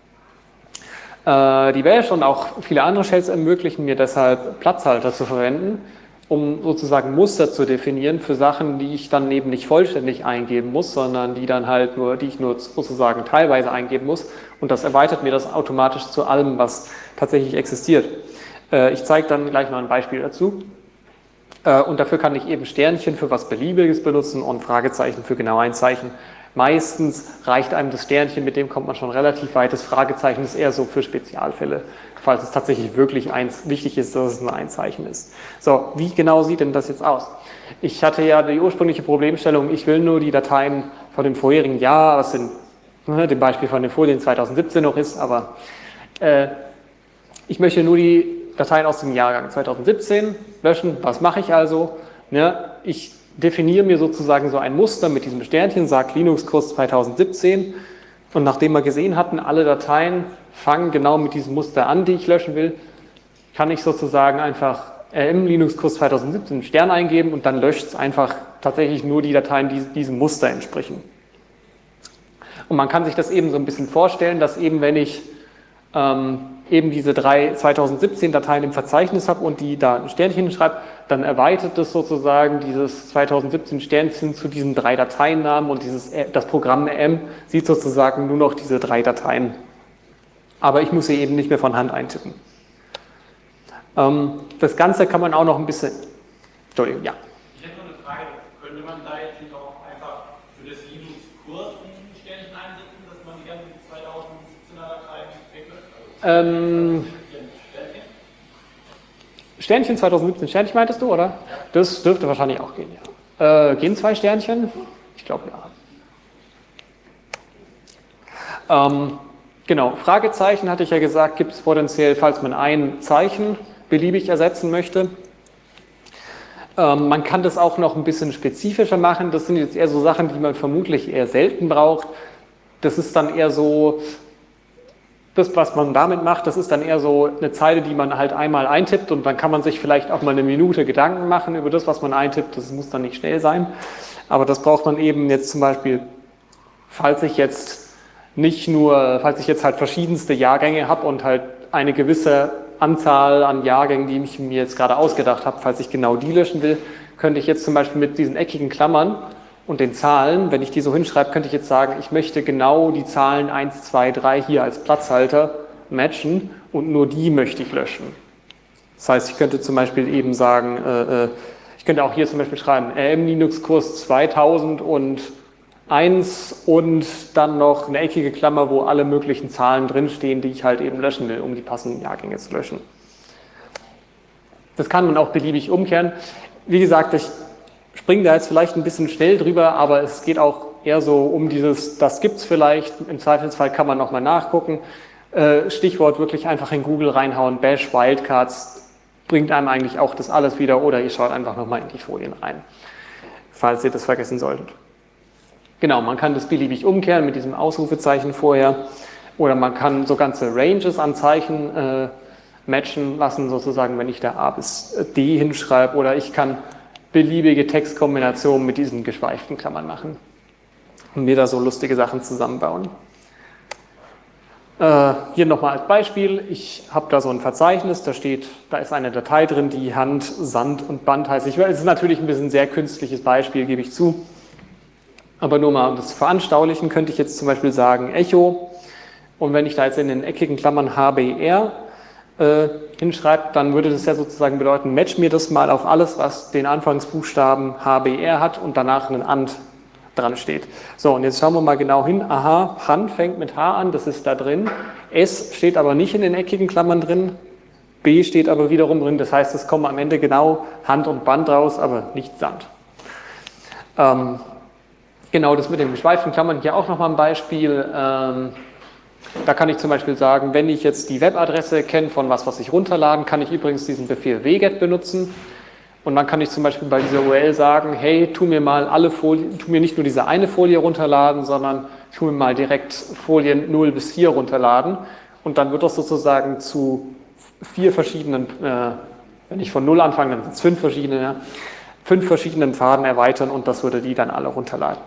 Die Bash und auch viele andere Shells ermöglichen mir deshalb Platzhalter zu verwenden, um sozusagen Muster zu definieren für Sachen, die ich dann eben nicht vollständig eingeben muss, sondern die ich nur sozusagen teilweise eingeben muss. Und das erweitert mir das automatisch zu allem, was tatsächlich existiert. Ich zeige dann gleich noch ein Beispiel dazu. Und dafür kann ich eben Sternchen für was Beliebiges benutzen und Fragezeichen für genau ein Zeichen. Meistens reicht einem das Sternchen, mit dem kommt man schon relativ weit. Das Fragezeichen ist eher so für Spezialfälle, falls es tatsächlich wirklich wichtig ist, dass es nur ein Zeichen ist. So, wie genau sieht denn das jetzt aus? Ich hatte ja die ursprüngliche Problemstellung, ich will nur die Dateien von dem vorherigen Jahr, was in dem Beispiel von den Folien 2017 noch ist, aber ich möchte nur die Dateien aus dem Jahrgang 2017 löschen. Was mache ich also? Ich definiere mir sozusagen so ein Muster mit diesem Sternchen, sage Linux-Kurs 2017 und nachdem wir gesehen hatten, alle Dateien fangen genau mit diesem Muster an, die ich löschen will, kann ich sozusagen einfach im Linux-Kurs 2017 einen Stern eingeben und dann löscht es einfach tatsächlich nur die Dateien, die diesem Muster entsprechen. Und man kann sich das eben so ein bisschen vorstellen, dass eben wenn ich eben diese 3 2017 Dateien im Verzeichnis habe und die da ein Sternchen schreibe, dann erweitert es sozusagen dieses 2017 Sternchen zu diesen 3 Dateinamen und das Programm M sieht sozusagen nur noch diese 3 Dateien. Aber ich muss sie eben nicht mehr von Hand eintippen. Das Ganze kann man auch noch ein bisschen... Entschuldigung, ja. Ich hätte noch eine Frage, könnte man da jetzt nicht auch einfach für das Linux-Kurs ein Sternchen einsetzen, dass man die ganzen 2017er Dateien weglöscht? Sternchen 2017, Sternchen meintest du, oder? Das dürfte wahrscheinlich auch gehen, ja. Gehen 2 Sternchen? Ich glaube ja. Genau, Fragezeichen hatte ich ja gesagt, gibt es potenziell, falls man ein Zeichen beliebig ersetzen möchte. Man kann das auch noch ein bisschen spezifischer machen. Das sind jetzt eher so Sachen, die man vermutlich eher selten braucht. Das ist dann eher so, das, was man damit macht, das ist dann eher so eine Zeile, die man halt einmal eintippt und dann kann man sich vielleicht auch mal eine Minute Gedanken machen über das, was man eintippt. Das muss dann nicht schnell sein. Aber das braucht man eben jetzt zum Beispiel, falls ich jetzt halt verschiedenste Jahrgänge habe und halt eine gewisse Anzahl an Jahrgängen, die ich mir jetzt gerade ausgedacht habe, falls ich genau die löschen will, könnte ich jetzt zum Beispiel mit diesen eckigen Klammern und den Zahlen, wenn ich die so hinschreibe, könnte ich jetzt sagen, ich möchte genau die Zahlen 1, 2, 3 hier als Platzhalter matchen und nur die möchte ich löschen. Das heißt, ich könnte zum Beispiel eben sagen, ich könnte auch hier zum Beispiel schreiben, RM-Linux-Kurs 2001 und dann noch eine eckige Klammer, wo alle möglichen Zahlen drinstehen, die ich halt eben löschen will, um die passenden Jahrgänge zu löschen. Das kann man auch beliebig umkehren. Wie gesagt, ich springe da jetzt vielleicht ein bisschen schnell drüber, aber es geht auch eher so um dieses, das gibt es vielleicht, im Zweifelsfall kann man nochmal nachgucken. Stichwort wirklich einfach in Google reinhauen, Bash Wildcards, bringt einem eigentlich auch das alles wieder oder ihr schaut einfach nochmal in die Folien rein, falls ihr das vergessen solltet. Genau, man kann das beliebig umkehren mit diesem Ausrufezeichen vorher oder man kann so ganze Ranges an Zeichen matchen lassen, sozusagen, wenn ich da A bis D hinschreibe oder ich kann beliebige Textkombinationen mit diesen geschweiften Klammern machen und mir da so lustige Sachen zusammenbauen. Hier nochmal als Beispiel, ich habe da so ein Verzeichnis, da ist eine Datei drin, die Hand, Sand und Band heißt. Es ist natürlich ein bisschen ein sehr künstliches Beispiel, gebe ich zu. Aber nur mal, um das zu veranschaulichen, könnte ich jetzt zum Beispiel sagen Echo. Und wenn ich da jetzt in den eckigen Klammern HBR hinschreibe, dann würde das ja sozusagen bedeuten, match mir das mal auf alles, was den Anfangsbuchstaben HBR hat und danach ein AND dran steht. So, und jetzt schauen wir mal genau hin. Aha, Hand fängt mit H an, das ist da drin. S steht aber nicht in den eckigen Klammern drin. B steht aber wiederum drin. Das heißt, es kommen am Ende genau Hand und Band raus, aber nicht Sand. Genau, das mit den geschweiften Klammern hier auch nochmal ein Beispiel. Da kann ich zum Beispiel sagen, wenn ich jetzt die Webadresse kenne von was ich runterladen, kann ich übrigens diesen Befehl wget benutzen. Und dann kann ich zum Beispiel bei dieser URL sagen, hey, tu mir mal alle Folien, tu mir nicht nur diese eine Folie runterladen, sondern tu mir mal direkt Folien 0 bis 4 runterladen. Und dann wird das sozusagen zu 4 verschiedenen, wenn ich von 0 anfange, dann sind es 5 verschiedene, ja, 5 verschiedenen Pfaden erweitern und das würde die dann alle runterladen.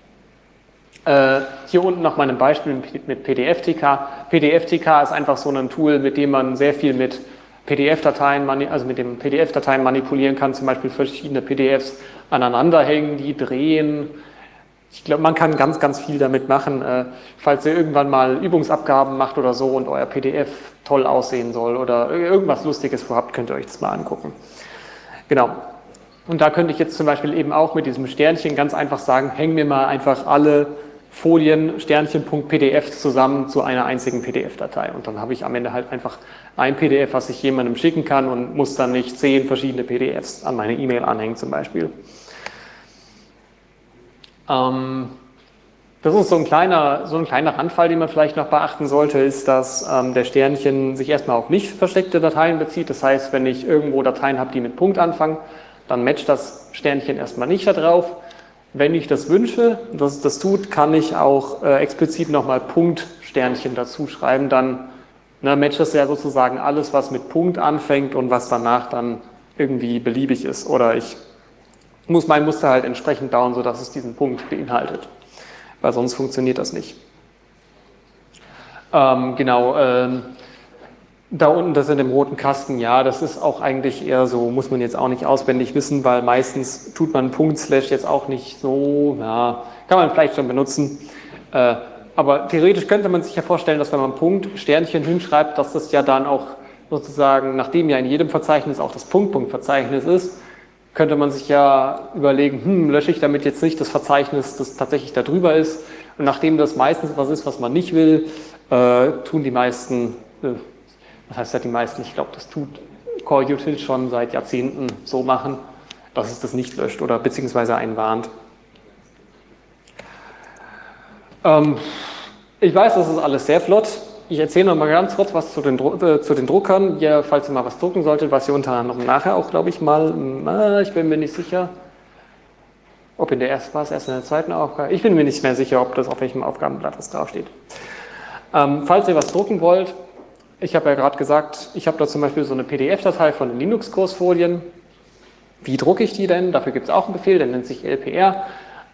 Hier unten noch mal ein Beispiel mit PDF-TK. PDF-TK ist einfach so ein Tool, mit dem man sehr viel mit PDF-Dateien, also mit den PDF-Dateien manipulieren kann, zum Beispiel verschiedene PDFs aneinander hängen, die drehen. Ich glaube, man kann ganz, ganz viel damit machen. Falls ihr irgendwann mal Übungsabgaben macht oder so und euer PDF toll aussehen soll oder irgendwas Lustiges vorhabt, könnt ihr euch das mal angucken. Genau. Und da könnte ich jetzt zum Beispiel eben auch mit diesem Sternchen ganz einfach sagen, häng mir mal einfach alle Folien Sternchen.pdf zusammen zu einer einzigen PDF-Datei. Und dann habe ich am Ende halt einfach ein PDF, was ich jemandem schicken kann und muss dann nicht 10 verschiedene PDFs an meine E-Mail anhängen zum Beispiel. Das ist so ein kleiner Randfall, den man vielleicht noch beachten sollte, ist, dass der Sternchen sich erstmal auf nicht versteckte Dateien bezieht. Das heißt, wenn ich irgendwo Dateien habe, die mit Punkt anfangen, dann matcht das Sternchen erstmal nicht da drauf. Wenn ich das wünsche, dass es das tut, kann ich auch explizit nochmal Punkt-Sternchen dazu schreiben. Dann matcht das ja sozusagen alles, was mit Punkt anfängt und was danach dann irgendwie beliebig ist. Oder ich muss mein Muster halt entsprechend bauen, sodass es diesen Punkt beinhaltet. Weil sonst funktioniert das nicht. Da unten, das in dem roten Kasten, ja, das ist auch eigentlich eher so, muss man jetzt auch nicht auswendig wissen, weil meistens tut man Punkt Slash jetzt auch nicht so, ja, kann man vielleicht schon benutzen. Aber theoretisch könnte man sich ja vorstellen, dass wenn man Punkt Sternchen hinschreibt, dass das ja dann auch sozusagen, nachdem ja in jedem Verzeichnis auch das Punkt-Punkt-Verzeichnis ist, könnte man sich ja überlegen, lösche ich damit jetzt nicht das Verzeichnis, das tatsächlich da drüber ist. Und nachdem das meistens was ist, was man nicht will, tun die meisten, was heißt ja die meisten, ich glaube, das Core Utils schon seit Jahrzehnten so machen, dass es das nicht löscht oder beziehungsweise einen warnt. Ich weiß, das ist alles sehr flott. Ich erzähle noch mal ganz kurz was zu den Druckern, hier, falls ihr mal was drucken solltet, was ihr unter anderem nachher auch, glaube ich, mal, ich bin mir nicht sicher, ob in der ersten, war es erst in der zweiten Aufgabe, ich bin mir nicht mehr sicher, ob das auf welchem Aufgabenblatt das draufsteht. Falls ihr was drucken wollt, ich habe ja gerade gesagt, ich habe da zum Beispiel so eine PDF-Datei von den Linux-Kursfolien. Wie drucke ich die denn? Dafür gibt es auch einen Befehl, der nennt sich LPR.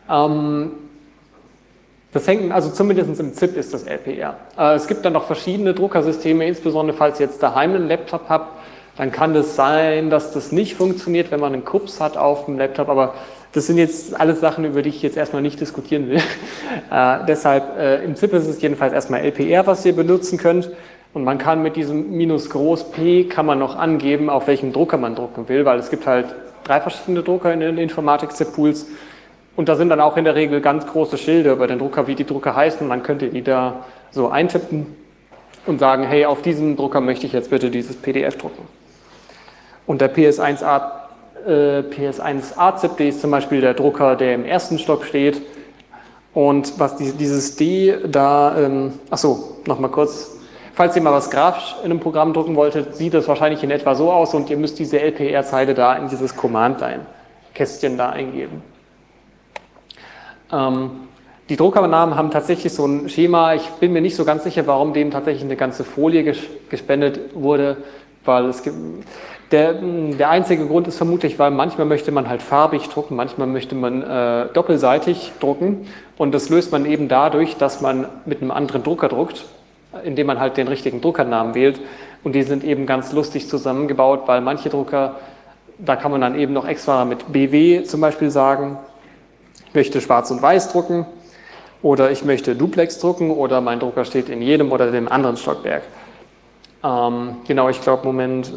Das hängt, also zumindest im ZIP ist das LPR. Es gibt dann noch verschiedene Druckersysteme, insbesondere falls ihr jetzt daheim einen Laptop habt, dann kann es sein, dass das nicht funktioniert, wenn man einen KUPS hat auf dem Laptop, aber das sind jetzt alles Sachen, über die ich jetzt erstmal nicht diskutieren will. Deshalb, im ZIP ist es jedenfalls erstmal LPR, was ihr benutzen könnt. Und man kann mit diesem -P kann man noch angeben, auf welchem Drucker man drucken will, weil es gibt halt 3 verschiedene Drucker in den Informatik-ZIP-Pools. Und da sind dann auch in der Regel ganz große Schilder über den Drucker, wie die Drucker heißen. Man könnte die da so eintippen und sagen, hey, auf diesem Drucker möchte ich jetzt bitte dieses PDF drucken. Und der PS1A-ZIP, ist zum Beispiel der Drucker, der im ersten Stock steht. Und was dieses D da, achso, nochmal kurz, falls ihr mal was grafisch in einem Programm drucken wolltet, sieht das wahrscheinlich in etwa so aus und ihr müsst diese LPR-Zeile da in dieses Command-Line-Kästchen da eingeben. Die Druckernamen haben tatsächlich so ein Schema, ich bin mir nicht so ganz sicher, warum dem tatsächlich eine ganze Folie gespendet wurde, weil es gibt, der einzige Grund ist vermutlich, weil manchmal möchte man halt farbig drucken, manchmal möchte man doppelseitig drucken und das löst man eben dadurch, dass man mit einem anderen Drucker druckt, indem man halt den richtigen Druckernamen wählt und die sind eben ganz lustig zusammengebaut, weil manche Drucker, da kann man dann eben noch extra mit BW zum Beispiel sagen, ich möchte schwarz und weiß drucken oder ich möchte Duplex drucken oder mein Drucker steht in jedem oder dem anderen Stockwerk. Genau, ich glaube, Moment,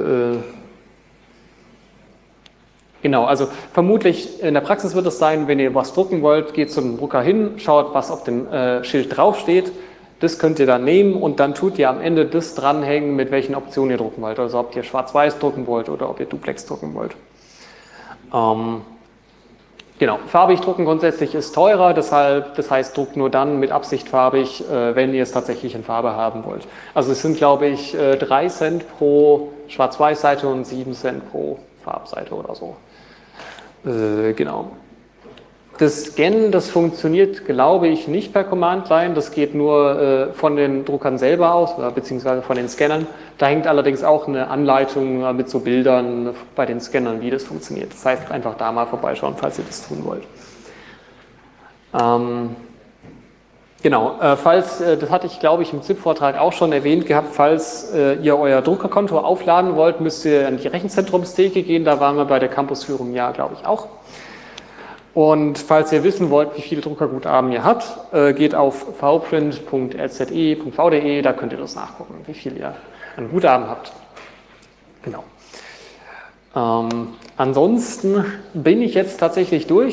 genau, also vermutlich in der Praxis wird es sein, wenn ihr was drucken wollt, geht zu dem Drucker hin, schaut, was auf dem Schild draufsteht, das könnt ihr dann nehmen und dann tut ihr am Ende das dranhängen, mit welchen Optionen ihr drucken wollt, also ob ihr schwarz-weiß drucken wollt oder ob ihr Duplex drucken wollt. Genau, farbig drucken grundsätzlich ist teurer, das heißt, druckt nur dann mit Absicht farbig, wenn ihr es tatsächlich in Farbe haben wollt. Also es sind, glaube ich, 3 Cent pro Schwarz-Weiß-Seite und 7 Cent pro Farbseite oder so. Genau. Das Scannen, das funktioniert, glaube ich, nicht per Command-Line, das geht nur von den Druckern selber aus, beziehungsweise von den Scannern. Da hängt allerdings auch eine Anleitung mit so Bildern bei den Scannern, wie das funktioniert. Das heißt, einfach da mal vorbeischauen, falls ihr das tun wollt. Genau, das hatte ich, glaube ich, im ZIP-Vortrag auch schon erwähnt gehabt, falls ihr euer Druckerkonto aufladen wollt, müsst ihr an die Rechenzentrumstheke gehen, da waren wir bei der Campusführung ja, glaube ich, auch. Und falls ihr wissen wollt, wie viele Druckerguthaben ihr habt, geht auf vprint.rze.vde, da könnt ihr das nachgucken, wie viel ihr an Guthaben habt. Genau. Ansonsten bin ich jetzt tatsächlich durch.